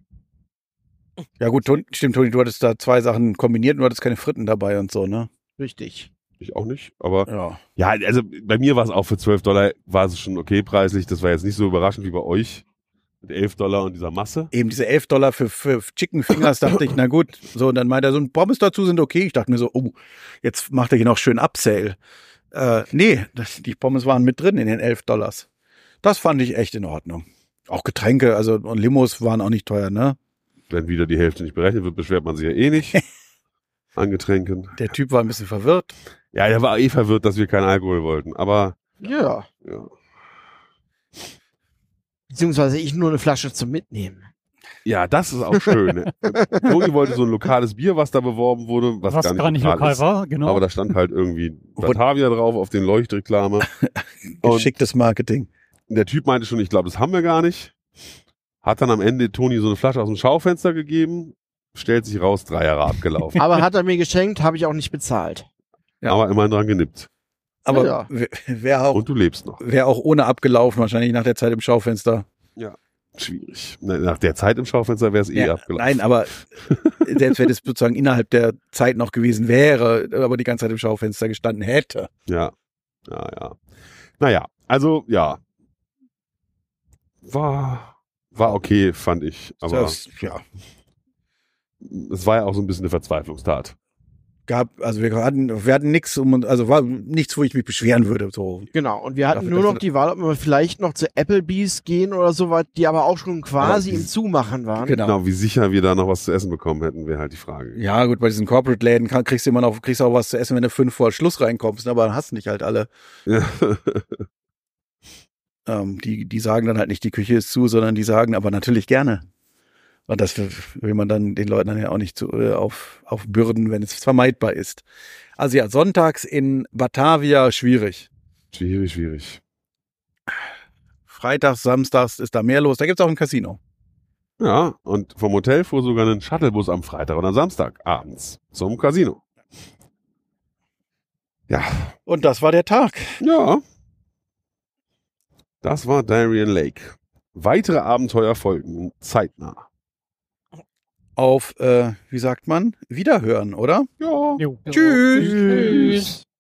C: ja gut, Ton, stimmt, Toni, du hattest da zwei Sachen kombiniert und du hattest keine Fritten dabei und so, ne?
D: Richtig.
A: ich auch nicht. Aber
C: Ja.
A: ja, also bei mir war es auch für zwölf Dollar, war es schon okay preislich. Das war jetzt nicht so überraschend wie bei euch. Mit elf Dollar und dieser Masse.
C: Eben diese elf Dollar für, für Chicken Fingers, dachte ich, na gut. So, und dann meint er, so ein Pommes dazu sind okay. Ich dachte mir so, oh, jetzt macht er hier noch schön Upsale. Äh, nee, das, die Pommes waren mit drin in den elf Dollars. Das fand ich echt in Ordnung. Auch Getränke, also und Limos waren auch nicht teuer, ne?
A: Wenn wieder die Hälfte nicht berechnet wird, beschwert man sich ja eh nicht. An Getränken.
C: Der Typ war ein bisschen verwirrt.
A: Ja, der war eh verwirrt, dass wir keinen Alkohol wollten. Aber
D: Ja.
A: ja,
D: Beziehungsweise ich nur eine Flasche zum Mitnehmen.
A: ja das ist auch schön. Ne? Toni wollte so ein lokales Bier, was da beworben wurde, was,
E: Was gar nicht lokal
A: ist.
E: war, genau.
A: Aber da stand halt irgendwie Batavia drauf auf den Leuchtreklame. Und
C: Geschicktes Marketing.
A: der Typ meinte schon, ich glaube, das haben wir gar nicht. Hat dann am Ende Toni so eine Flasche aus dem Schaufenster gegeben. Stellt sich raus, drei Jahre abgelaufen.
D: Aber hat er mir geschenkt, habe ich auch nicht bezahlt.
C: Ja.
A: Aber immerhin dran genippt.
C: Aber
D: Ja.
C: wäre auch,
A: Und du lebst noch.
C: wär auch ohne abgelaufen, wahrscheinlich nach der Zeit im Schaufenster.
A: Schwierig. Ne, Nach der Zeit im Schaufenster wäre es eh
C: Ja,
A: abgelaufen.
C: nein, aber selbst wenn es sozusagen innerhalb der Zeit noch gewesen wäre, aber die ganze Zeit im Schaufenster gestanden hätte.
A: Ja, ja, ja. Naja, also ja. War, war okay, fand ich. Aber
C: Das, ja,
A: es war ja auch so ein bisschen eine Verzweiflungstat.
C: gab, also wir hatten, wir hatten nichts, um, also war nichts, wo ich mich beschweren würde. So.
D: Genau, und wir hatten
C: Dafür,
D: nur
C: dass
D: noch
C: du-
D: die Wahl, ob wir vielleicht noch zu Applebee's gehen oder so weit, die aber auch schon quasi
A: Ja, die-
D: im Zumachen waren.
C: Genau.
A: Genau, wie sicher wir da noch was zu essen bekommen hätten, wäre halt die Frage.
C: Ja, gut, bei diesen Corporate-Läden kann- kriegst du immer noch, kriegst du auch was zu essen, wenn du fünf vor Schluss reinkommst, ne, aber dann hast du nicht halt alle.
A: Ja.
C: Ähm, die, die sagen dann halt nicht, die Küche ist zu, sondern die sagen aber natürlich gerne. Und das will man dann den Leuten dann ja auch nicht zu, äh, auf, auf bürden, wenn es vermeidbar ist. Also ja, sonntags in Batavia schwierig.
A: Schwierig, schwierig.
C: Freitags, samstags ist da mehr los. Da gibt's auch ein Casino.
A: Ja, und vom Hotel fuhr sogar ein Shuttlebus am Freitag und am Samstag abends zum Casino. Ja,
C: Und das war der Tag.
A: ja. Das war Darien Lake. Weitere Abenteuer folgen zeitnah.
C: Auf, äh, wie sagt man, Wiederhören, oder?
A: Ja.
E: Jo.
C: Tschüss.
B: Tschüss.